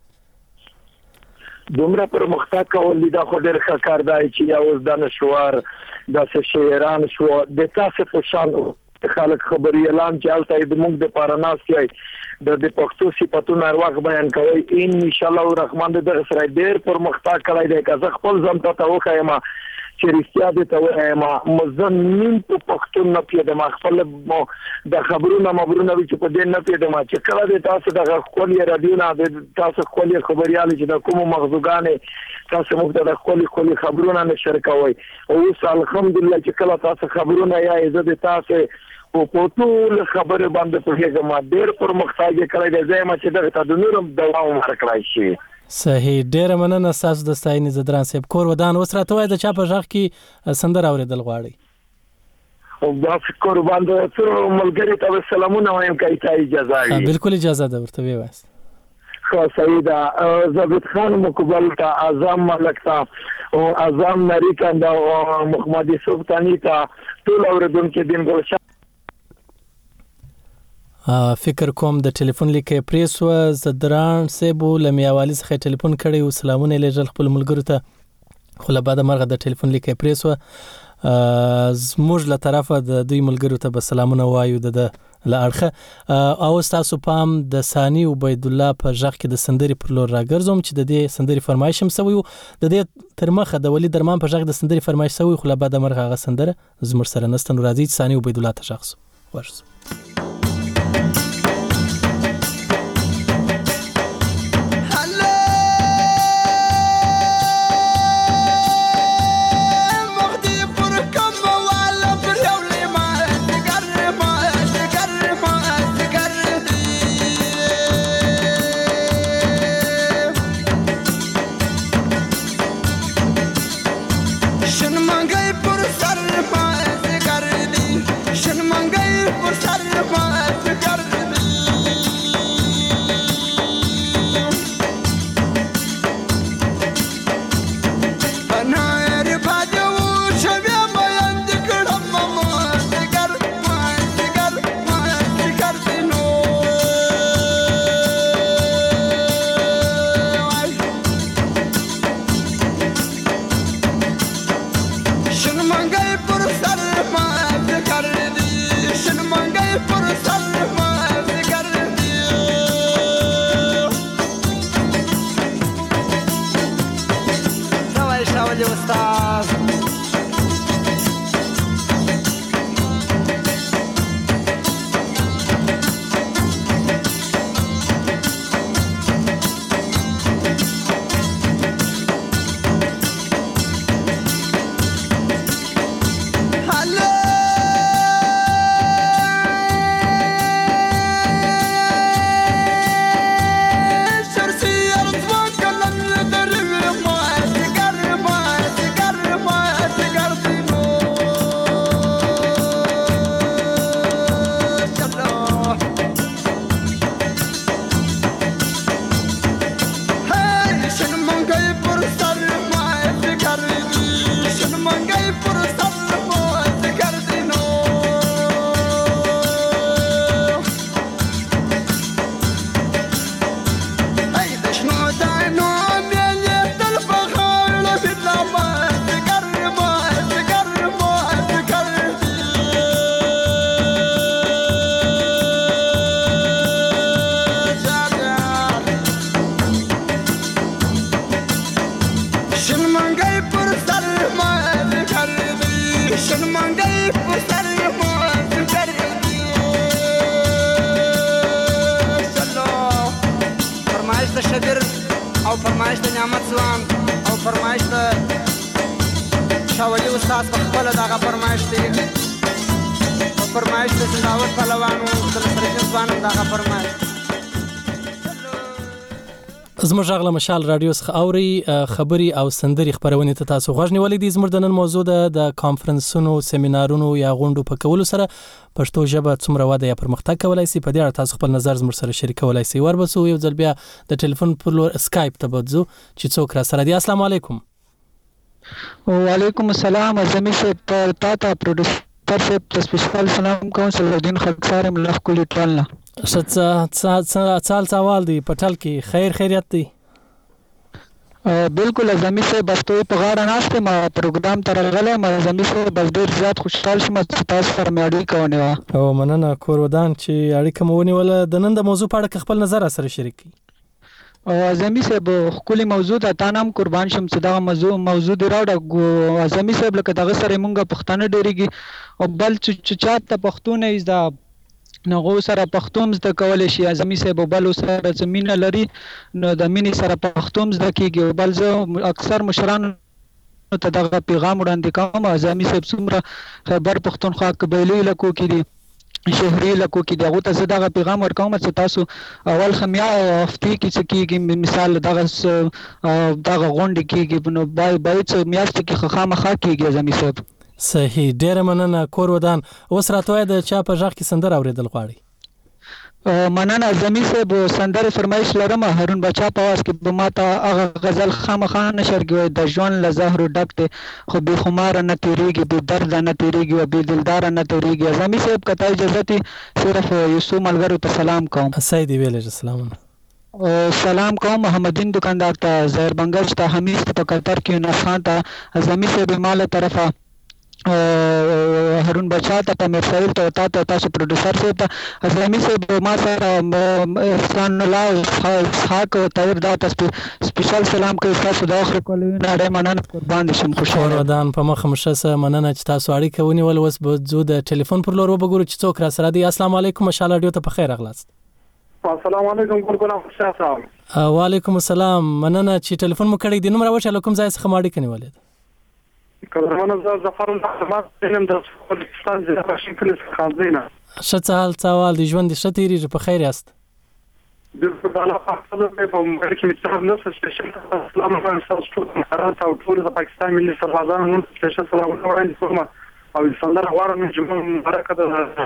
دومره پرمختګ کول دا خو ډېر ښه کار دی چې یا اوس د نشوار داسې شاعران شو د تاسو په شان خلک خبري اعلان چې هلته د موږ د پارناس کې د پښتو صفاتونو ارواح بیان کوي ان شاء الله الرحمن د سره ډېر پرمختګ کړی دی که زه خپل ځم ته وخایم چې رښتیا دې ته وایم مزمن په پښتون نه پیډم خپل د خبرونو مبرونه چې په دې نه پیډم چې کله دې تاسو د خپل رادیو نه د تاسو خپل خبريال چې د کوم مغزوګانې تاسو موږ د خپل خبرونه نشر کوي او الحمدلله چې کله تاسو خبرونه یا عزت تاسو په ټول خبره باندې په هغه ډېر پرمختګ کړی دی زما چې دغه د نورم دوام ورکړای شي. صحیح ډېر مننه تاسو د ستاینې زدران صاحب کور ودان اوس راته وای د چا په ژغ کې سندره اوریدل غواړي او دا قربان د ټول ملګری ته سلامونه وایم کوي ته اجازه وي بالکل اجازه ده ورته وایست خو سیدا زبید خان مقبل تا اعظم ملک تا او اعظم نری کنده او محمد یوسف تانی تا ټول اوریدونکو دین ګل فکر کوم د ټلیفون لیکه پریسو زدران سیبو لمیاوالی څخه ټلیفون کړی او سلامونه لېږل خپل ملګرو ته خو له بعد مرغه د ټلیفون لیکه پریسو زموږ له طرفه د دوی ملګرو ته به سلامونه وایو د لاړخه او تاسو پام د ثانی عبید الله په ژغ کې د سندري پر لور راګرځوم چې د دې سندري فرمایش هم سوی د دې ترمخه د ولی درمان په ژغ د سندري فرمایش سوی خو له بعد مرغه غ سندره زموږ سره نستن راځي ثانی عبید الله ته ژغ ورس زموږ غږ له مشال رادیو څخه اوري خبري او سندري خبرونه ته تاسو غوښنی ولې دي زموږ د نن موضوع د کانفرنسونو سیمینارونو یا غونډو په کولو سره پښتو ژبه څومره وده یا پرمختګ کولای شي په دې اړه تاسو خپل نظر زموږ سره شریکولای شئ وربسو یو ځل بیا د ټلیفون پر لور اسکایپ ته بځو چې څوک را سره دی. السلام علیکم. وعلیکم السلام. زمي سے پر تا پروډوسر ډاکټر صاحب سپیشل سلام کوم صلاحالدین خاکسار ملخ کلی ټولنه شت سوال دی پټل کې خیریت دی بالکل زمي صاحب بس ته په غاړه ناشته ما پروګرام تر غلې ما زمي صاحب بس ډیر زیات خوشحال شوم تاسو سره مې اړیکه ونیوه او مننه کور ودان چې اړیکه مونږ ونیوله د نن د موضوع په اړه خپل نظر سره شریک کړئ زمي صاحب خولي موضوع ته تانام قربان شم چې دا موضوع دی راوړه زمي صاحب لکه دغه سره مونږه پښتانه ډیریږي او بل چې چاته پښتون نه زده نغو سره پښتوم زده کولای شي زمي صاحب بل سره زمينه لري نو د مینې سره پښتوم زده کیږي بل زه اکثر مشران ته دغه پیغام وړاندې کوم زمي صاحب څومره خبر پښتونخوا قبایلی لکو کې دي شهري لکو کې دغه ته زه دغه پیغام ورکوم چې تاسو اول خمیا او هفته کې څه کیږي مثال دغه غونډه کیږي نو باید میاشت کې خامخا کیږي زمي صاحب صحیح ډیر مننه کور ودان اوس راتوي د چا په ځخ کې سندر اوریدل غواړي مننه زمي صاحب سندر فرمایش لرم هارون بچا په واس کې به ماته هغه غزل خامخا نشر کوي د ژوند له زهر ډکته خو به خمار نه تیریږي به درد نه تیریږي او به دلدار نه تیریږي زمي صاحب کته اجازه تی صرف یوسف ملګرو ته سلام کوم سید ویل سلام سلام کوم محمدین دکاندار ته زهر بنگش ته حمید په قطر کې نفان ته زمي صاحب مال طرفه هارون بچا ته په مرسل ته تاسو پروډوسر ته زمي صاحب ما سره احسان الله حق تیر دا تاسو سپیشل سلام کوي تاسو د اخر کولو نه مننه قربان شم خوشاله ودان په مخه مشه مننه چې تاسو اړیکه ونیول وس به زو د ټلیفون پر لور وګورو چې څوک را سره دی السلام علیکم مشال رادیو ته په خیر اغلاست السلام علیکم ګورګل خوشا صاحب وعلیکم السلام مننه چې ټلیفون مو کړی دی نو راوښه کوم ځای څخه ماړی کني ولید کله زه ظفر الله ما علم د پاکستان د راشن کلیس خازینه شت سوال دی ژوند شتيري په خیر است بالکل الله حافظ په ملک متحد نفس سپیشل سلام علیکم حرات او ټول د پاکستان ملي سربازان نن سپیشل سلام وړاندې کوم او سندره غواړم چې موږ برکت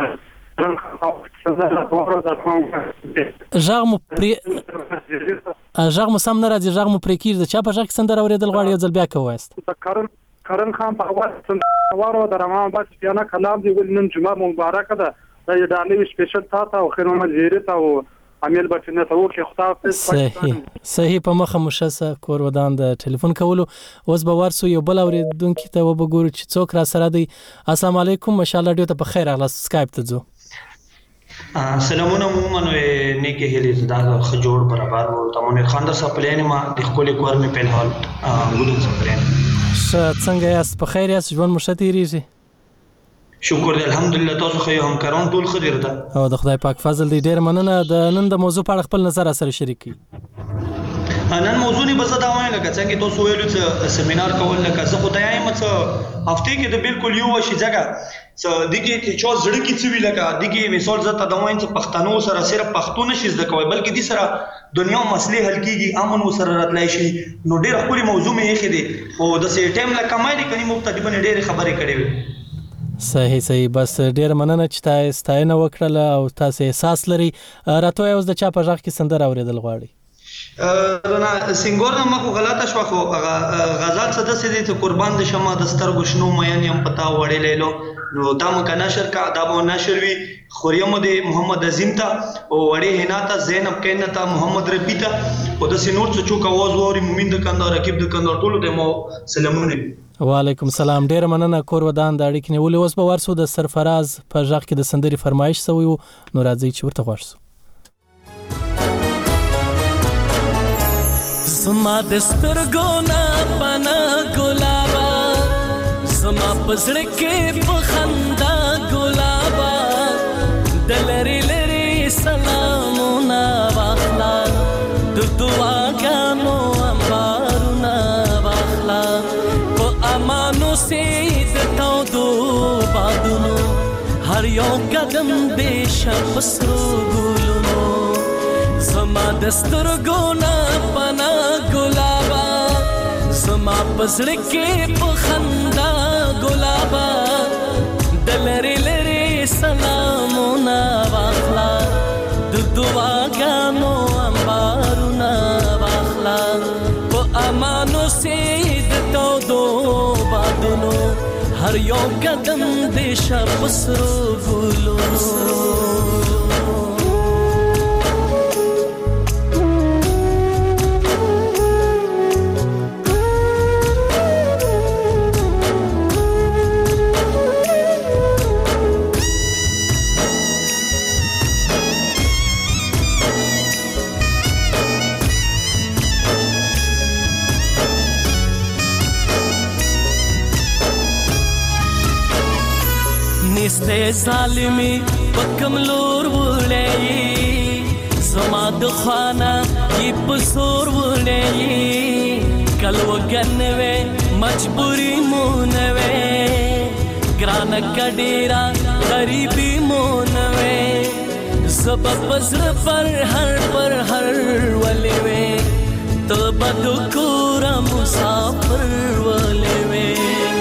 ژغ مو سم نه راځي ژغ مو پرې کیږي چې په ژغ سندره اوریدل غواړي ځل بیا کوایست کرن خان په اول وارو درما بس بیان کلام دی ول نن جمعه مبارک ده دا یډانې سپیشل تا او خیر محمد زیری تا او امیل بچنه ته وکي صحیح په مخه مشسه کور ودان د ټلیفون کولو اوس به ورسو یو بل اوریدونکو ته وګورو چې څوک را سره دی السلام علیکم مشال رادیو ته په خیر اغلاس سکایپ ته ځو سلامونه مومنو نیکه هلی زدا خجوړ برابر ورته مونږ خاندر صاحب پلان ما د خپل کور می په حال ګودن سفرین څنګه یاست په خیر یاست ژوند مو شتيریږي شکر دی الحمدلله تاسو خو هم کارون ټول خیر ده او د خدای پاک فضل دی ډیر مننه د نن د موضوع په اړه خپل نظر سره شریک کړئ نن موضوع نه بس دا وایي لکه څنګه تاسو ویلو چې سیمینار کول لکه زه خدای یم چې هفته کې د بالکل یو شي ځکه چې دغه چې چا زړه کې څه وی لکه دغه مثال زته دا وایي چې پښتنو سره صرف پښتون شي زده کوي بلکې د سره دنیا مسلې حل کیږي امن وسره راتلای شي نو ډېر خپل موضوع مې یې خېده او د سې ټیم لکه مې د کني مختلفه ډېر خبرې کړې وي صحیح بس ډیر مننه چې تاسو ستاینه وکړه او تاسو احساس لري راته اوس د چا په ځخ کې سندر اوریدل غواړي نه سنگور نه مخه غلطه شو خو غزل څه د سې ته قربان د شمه د سترګو شنو مېن یم پتا وړې لیلو نو دا مو کنه نشر کا دا مو نشر وی خوریم د محمد عظیم تا او وړې هنا تا زینب کینه تا محمد ربی تا او د سینور څه چوک आवाज ووري مومن د کندار رکیب د کندار ټولو د مو سلامونه وعلیکم السلام ډیر مننه کور ودان د اړیکې نیولې اوس به ورسو د سرفراز په ځخ کې د سندري فرمایش سوی نو راځي چې ورته ورسو زما د سترګو نه پنا ګلابا زما پزړه کې په خندا ګلابا دلری لری سلامونه واخلا د دعاګانو انبارونه واخلا په امانو سي د تاودو بادونو هر یو قدم دې شپسرو ګلونو زما دسترګو نه پنا ګلابا زما پزړه کې په خندا ګلابا دلری لری سلامونه واخلا د دعاګانو انبارونه واخلا په امانو سي د تاودو بادونو هر یو قدم دې شه په سرو ګلو نسته ظالمی پکم لور وړی زما د خانه یې په زور وړی کلو ګنوي مجبوری مونوي ګران کډیرا غریبی مونوي زبا پزر پر هر ولې وې ته بد کور مسافر ولې وې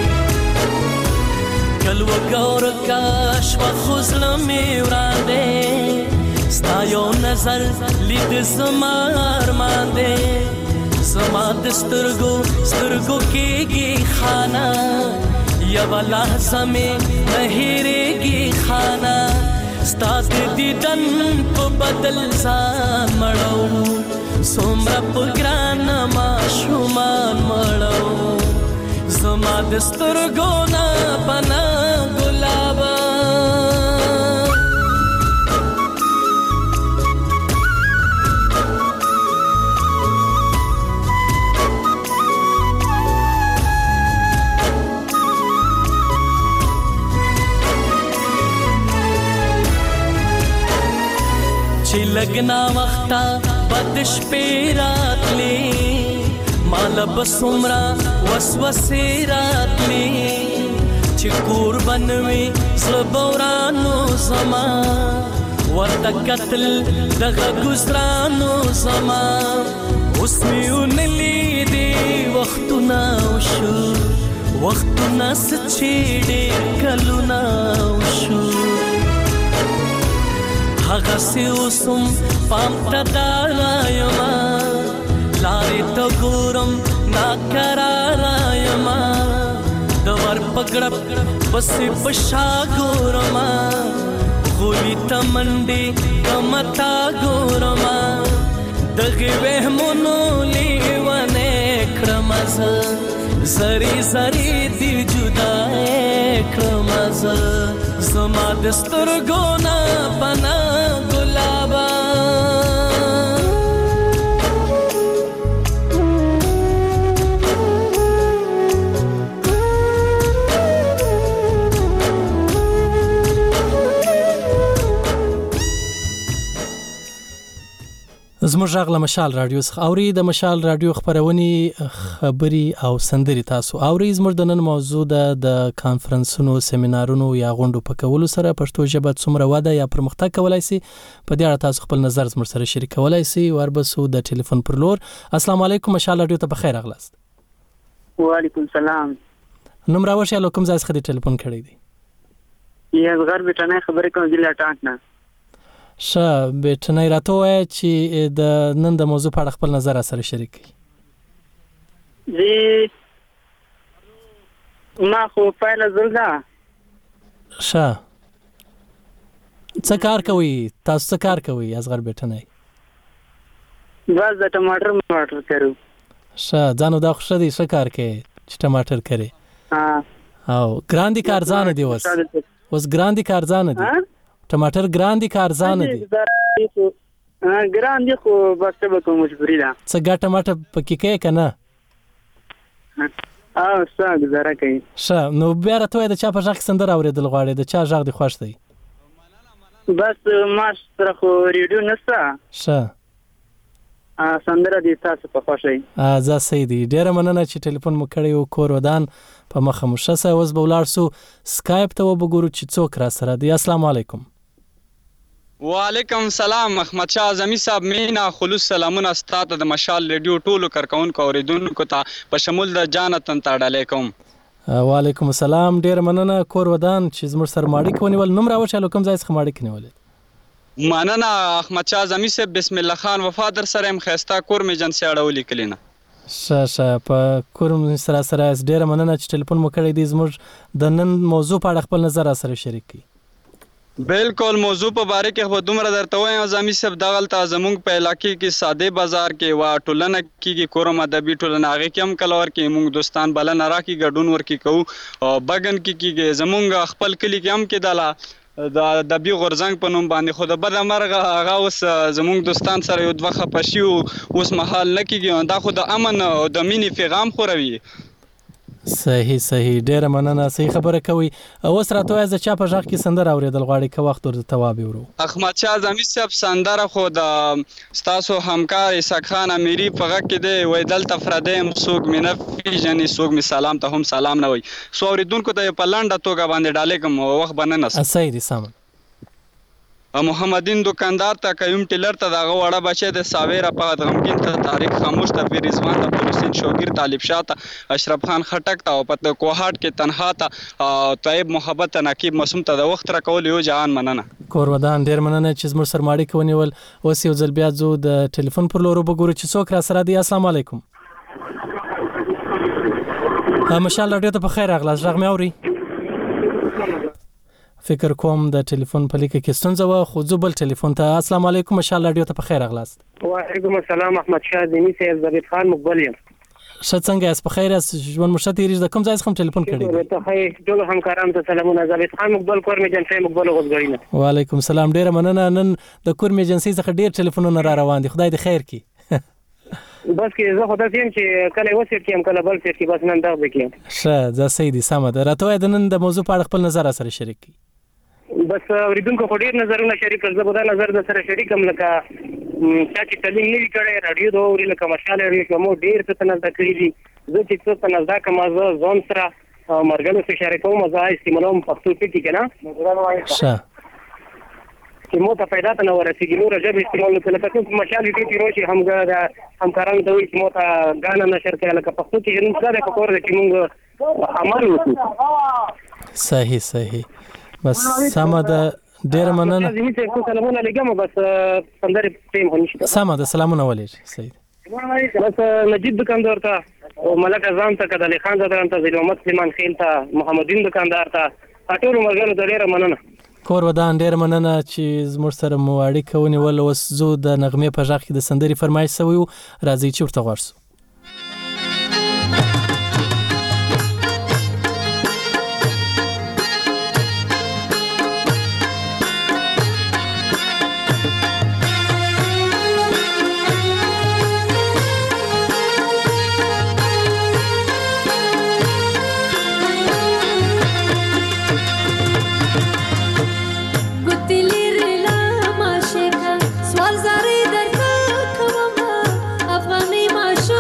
کلو ګور کاش و خوزلمی ورانده ستا یو نظر لید زما ارمان ده زما د سترګو کېږي خانه یو لحظه مې نه هېرېږي خانه ستا د دیدن په بدل ځان مړو څومره په ګرانه ماشومان مړو زما د سترګو نه پناه ګلابه چې لګنا وخته بد شپې راتلې مال بسمرا وسوسه راتلې چې قربان وي زبورانو زما ورته قتل دغه گزرانو زما اوس میونلی دی وختونه شو وختونه سچېډې کلونه شو هغه سوسم پام تدارايما لارې ته ګورم ناکرارايما دور پکړپ بسې پشا ګورما غولي تمنډي کمتا ګورما دغه وهمونو لیوانه کړمز زری زری دی جدا کړمز زما د سترګو نه پناه ګلابه زموږ غږ له مشال رادیو څخه اوري د مشال رادیو خبرونې خبري او سندري تاسو اوري زموږ د نن موضوع د کانفرنسونو سیمینارونو یا غونډو په کولو سره پښتو ژبه څومره وده یا پرمختګ کولای شي په دې اړه تاسو خپل نظر زموږ سره شریکولای شي وربسو د ټلیفون پر لور السلام علیکم مشال رادیو ته بخیر اغلاست وعلیکم السلام نوم راوښه لکم ځای څخه د ټلیفون کړی دی یې غرب ټنه خبرې کوم ضلع ټاکنه شه بیٹنای راته وای چې د نن د موضوع په اړه خپل نظر سره شریک کړئ زی ما خو فایل زلدا شه څه کار کوي تاسو څه کار کوي اصغر بیٹنای بس د ټماټر کړو شه ځانو دا خوشاله دي څه کار کوي چې ټماټر کوي او ګراندی کارزان دی اوس ګراندی کارزان دی ټماټر ګراندی کارزان دي ګراندی خو بس به کوم مجبوری ده څه ګټه ماټه پکې کې کنه څه گزاره کوي ښه نو بیا راته د چا په ځخ سندر اوریدل غواړي د چا ځخ دی خوښ دی بس ما سره خو ریډیو نشته ښه سندره دي تاسو په خوښي زه سیدی ډیره مننه چې ټلیفون مو کړی او کور ودان په مخه مو شسه اوس به ولاړ سو سکایپ ته وګورو چې څوک را سره دی السلام علیکم وعلیکم السلام احمد شاه اعظمي صاحب مینا خلوص سلامونه ستاسو د مشال ریډیو ټولو کارکونکو اوریدونکو ته په شمول د جانتن تاړه کوم وعلیکم السلام ډیر مننه کور ودان چې زموږ سره ماړی کونیول نوم راوښه کوم ځای څخه ماړی کونیول مننه احمد شاه اعظمي صاحب بسم الله خان وفادر سره هم خستا کور می جن سیاړو لیکلینا شه په کوم سره ډیره مننه چې ټلیفون مو کړی دی زموږ د نن موضوع په اړه خپل نظر سره شریک کړئ. بالکل موضوع په باره کې خو دومره درته وایم زمي صاحب دغلته زمونږ په علاقې کې ساده بازار کې وا ټولنه کېږي کورم ادبي ټولنه هغې کې هم کله ورکې موږ دوستان بلنه راکړي ګډون ورکې کوو او بګن کې کېږي زمونږ خپل کلي کې هم کېدله د ادبي غورځنګ په نوم باندې خو د بده مرغه هغه اوس زمونږ دوستان سره یو دوه خفه شي اوس مهال نه کېږي دا خو د امن او د مینې پیغام خوروي. صحیح ډیره مننه صحیح خبره کوي. اوس راته وایه چا په غږ کې سندره اورېدل غواړي که وخت ورته تواب ورو. احمد شاه زمي صاحب سندره خو د ستاسو همکار اسحاق خان امیری په غږ کې دی وای دلته فردیم څوک مې نه پیژني څوک مې سلام ته هم سلام نه وایي سو اورېدونکو ته په لنډه توګه باندې ډالۍ کوم وخت به نه نس صحیح دي سم محمدین دکاندار ته قیوم ټیلر ته دغه وړه بچی د ساویره په غمګین ته تاریخ خاموش ته رضوان ته پولیسین شوګیر طالب شاه ته اشرف خان خټک ته او په کوهاټ کې تنها ته طيب محبت ته نقیب معصوم ته د وخت راکول یو جهان مننه. کورودان ډیر مننه چې زموږ سره ماړی کونیول. اوس یو ځل بیا زه د ټلیفون پر لور وګورم چې څوک را سره دی. السلام علیکم. مشال راډیو ته په خیر راغلاست. غږ مې اوري؟ فکر کوم د ټلیفون په لیکه کې ستونزه وه خو زه بل ټلیفون ته. السلام علیکم مشال راډیو ته په خیر راغلاست. وعلیکم السلام احمد شاه زمي صاحب زبید خان مقبل یم. ښه څنګه یاست؟ په خیر یاست؟ ژوند مو ښه تېرېږي؟ د کوم ځای څخه ټلیفون کړی دی؟ ټولو همکارانو ته سلامونه. زبید خان مقبل کور مې جنسۍ مقبل غوزګړي نه. وعلیکم السلام ډیره مننه. نن د کور مې جنسۍ څخه ډیر ټلیفونونه را روان دي. خدای دې خیر کړي. بس کې زه خو داسې یم چې کله یو سیټ کې یم کله بل سیټ کې بس نن دغه کې یم. ښه دا صحیح دي سمه ده. راته وایه د نن د موضوع په اړه خپل نظر سره شریک کړي. بس اوریدونکو خو ډیر نظرونه شریک کړل. زه به دا نظر در سره شریکم لکه چا چې تعلیم نه وي کړی راډیو د اوري لکه مشال راډیو کې مو ډیر څه ته نه زده کړي دي. زه چې څه ته نه زده کړم زه ځان سره مرګلو سره شریکوم زه استعمالوم پښتو ټکي که نه ښه چې مو ته پیدا ته نه ورسېږي نوره ژبې استعمال نه کړي. لکه څوک مشال ټکي راشي همکارانو ته وایي چې مو ته ګانا نشر کړی لکه پښتو کې زموږ دا دی په کور دی چې مونږ عمل وکړو. صحیح بس سمه ده ډیره مننه. زمي صاحب سلامونه لګم بس سندرې ټیم خو نشته. سمه ده سلامونه ولېږه. صحیح بس نجیب دکاندار ته ملک اعظم ته کدلی خان زدران ته ضلع محمد سلیمان خیل ته محمدین دکاندار ته ټولو ملګرو ته ډیره مننه. کور ودان ډیره مننه چې زموږ سره مو اړیکه ونیول. اوس زه د نغمې په غږ کې د سندرې فرمایش شوی و راځئ چې ورته غوږ شو. سوال زاری در کومه افغانی ماشو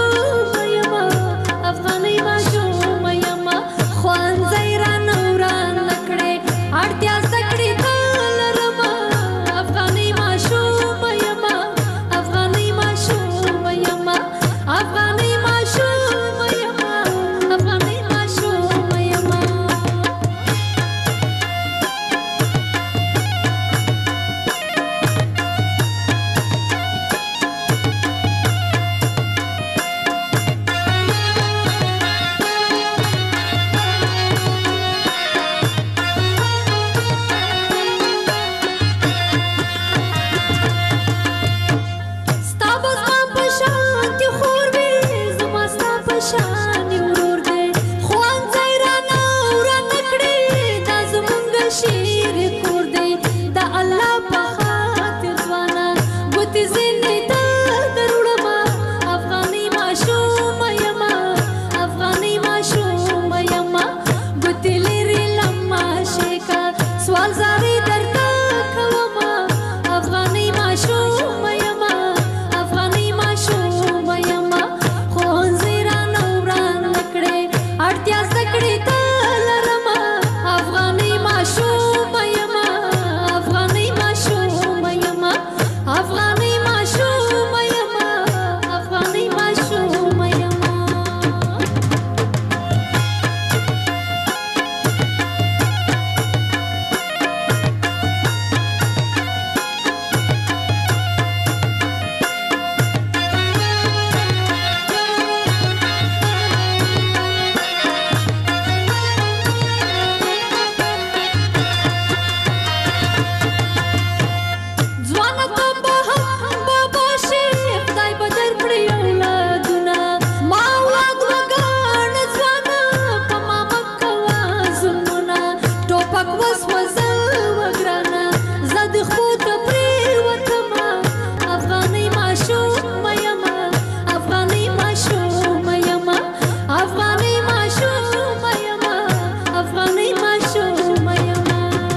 هوس وزل وګرانه زد خو ته پرې وتما افغاني ماشوم یما افغاني ماشوم یما افغاني ماشوم یما افغاني ماشوم یما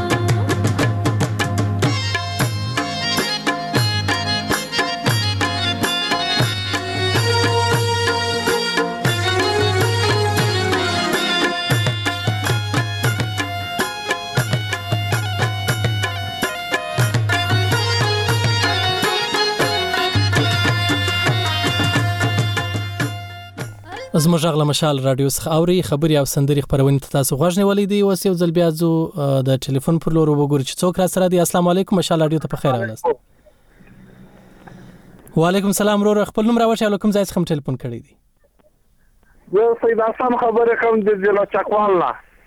زموږ غږ له مشال رادیو څخه اوري خبري او سندري خبرونه تاسو غوښ نیولې دي اوس یو ځل بیا زو د ټلیفون پر لور وګورئ چې څوک را سره دي. السلام علیکم مشال رادیو ته په خیر راغلاست. وعلیکم السلام ورور خپل نوم راوښیه کوم ځای څخه ټلیفون کړی دی؟ زه سید حسن خبرې کوم د ضلع چکوال نه.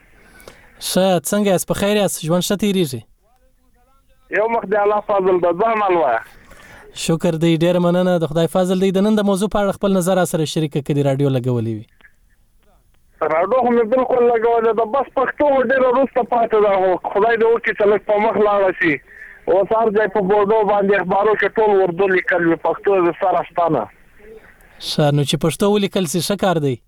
ښه څنګه یاست په خیر یاست ژوند ښه تیریږي؟ یو مخ دی الله فضل د ځان الوه. شکر دی ډیر مننه د خدای فضل دی. د نن د موضوع په اړه خپل نظر سره شریک کړي رادیو لګولې وي. رادیو هم بالکل لګولې ده بس پښتو ډیر وروسته پاتې ده خدای دې وکړي چې لږ په مخ لاړ شي. او سار ځای په بورډو باندې اخبارو کې ټول اردو لیکل وي پښتو د سره شتانه. ښه نو چې پښتو ولیکل سي ښه کار دی.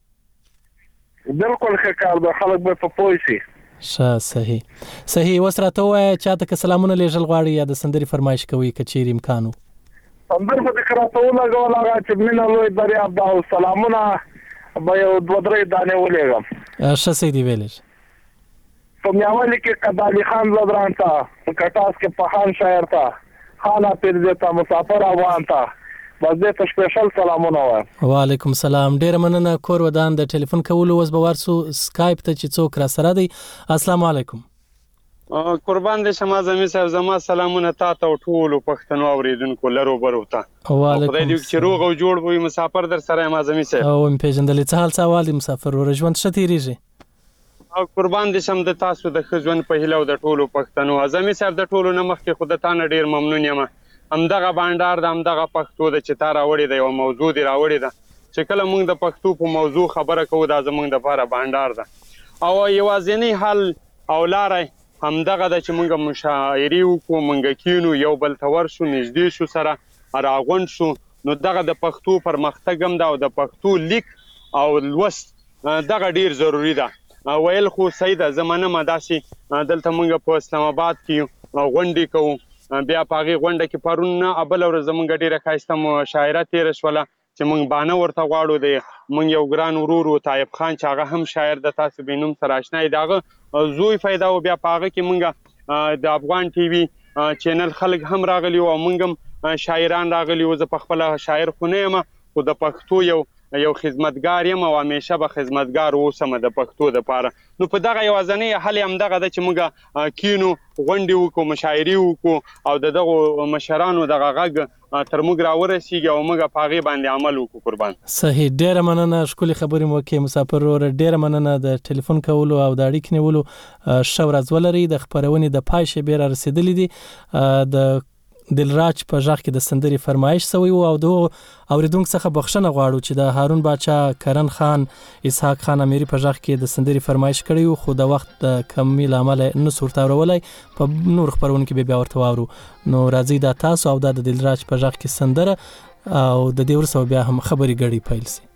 بالکل ښه کار دی خلک به په پوه شي. ښه صحیح اوس راته ووایه چاته که سلامونه لیږل غواړي یا د سندرې فرمایش کوي که چیرې امکان و. سندر په ذکر راته ولګول هغه چې مینه لوی دریاب ده او سلامونه به یو دوه درې دانې ولېږم. ښه سیدي ویلې په میاولي کې قدالي خان زدران ته په کټاس کې پخان شاعر ته خانه پیرزه ته مسافر افغان ته بس دې ته سپیشل سلامونه وایم. وعلیکم السلام ډیر مننه کور ودان د ټلیفون کولو اوس به ورسو سکایپ ته چې څوک را سره دی. السلام علیکم. قربان دې شمه زمي صاحب زما سلامونه تا ته ټول پښتنو اوریدونکو لرو برو ته. وعلیکم خدای دې چې روغ او جوړ وي مسافر در سره ما زمي صاحب. او ام پیژندلې څه حال سوال مسافر ور ژوند ښه تیریږي؟ او قربان دې شم د تاسو د خزون په هیله او د ټولو پښتنو زمي صاحب د ټولو نمخ کې خدای ته ډیر ممنون یم. همدغه بانډار د همدغه پښتو د چې تا راوړې د یو موضوع دی راوړې ده چې کله موږ د پښتو په موضوع خبره کوو دا زموږ د لپاره بانډار ده او یوازینی حل او لارې همدغه د چې موږ مشاعري وکړو موږ کینو یو بل ته ورشو نږدې شو سره راغونډ شو نو دغه د پښتو پرمختګ هم ده او د پښتو لیک او لوست دغه ډیر ضروری ده. ویل خو سیده زمانه ما داسې دلته موږ په اسلام آباد کې غونډې کوو بیا په هغې غونډه کې پرون بله ورځ زموږ ډېره ښایسته مشاعره تېره شوله چې موږ بانه ورته غواړو د موږ یو ګران ورور و طایب خان چې هغه هم شاعر د تاسو بېنوم سره اشنا یې د هغه زوی پیدا و بیا په هغه کې موږ د افغان ټي وي چینل خلک هم راغلي وو او موږ هم شاعران راغلي وو. زه په خپله شاعر خو نه یم خو د پښتو یو خدمتګار یم او همیشه به خدمتګار اوسم د پښتو دپاره. نو په دغه یوازینی حل یې همدغه ده چې موږ کینو غونډې وکړو مشاعرې وکړو او د دغو مشرانو دغه غږ تر موږ راورسیږي او موږ په هغې باندې عمل وکړو. قربان صحیح ډیره مننه ښکلې خبرې مو وکړې مسافر وروره ډیره مننه د ټلیفون کولو او د اړیکې نیولو ښه ورځ ولرئ. د خپرونې د پای شیبې را رسېدلې دي د دلراج په ژغ کې د سندري فرمایش سوی او د اوریدونکو څخه بخښنه غواړو چې د هارون باچا کرن خان اسحاق خان امیری په ژغ کې د سندري فرمایش کړی خو د وخت د کمی لامل نه صورت اورولای په نور خبرونه کې بیا ورته واورو. نو راځي دا تاسو او د دلراج په ژغ کې سندره او د دې ورسو بیا هم خبري غړي پیل سي.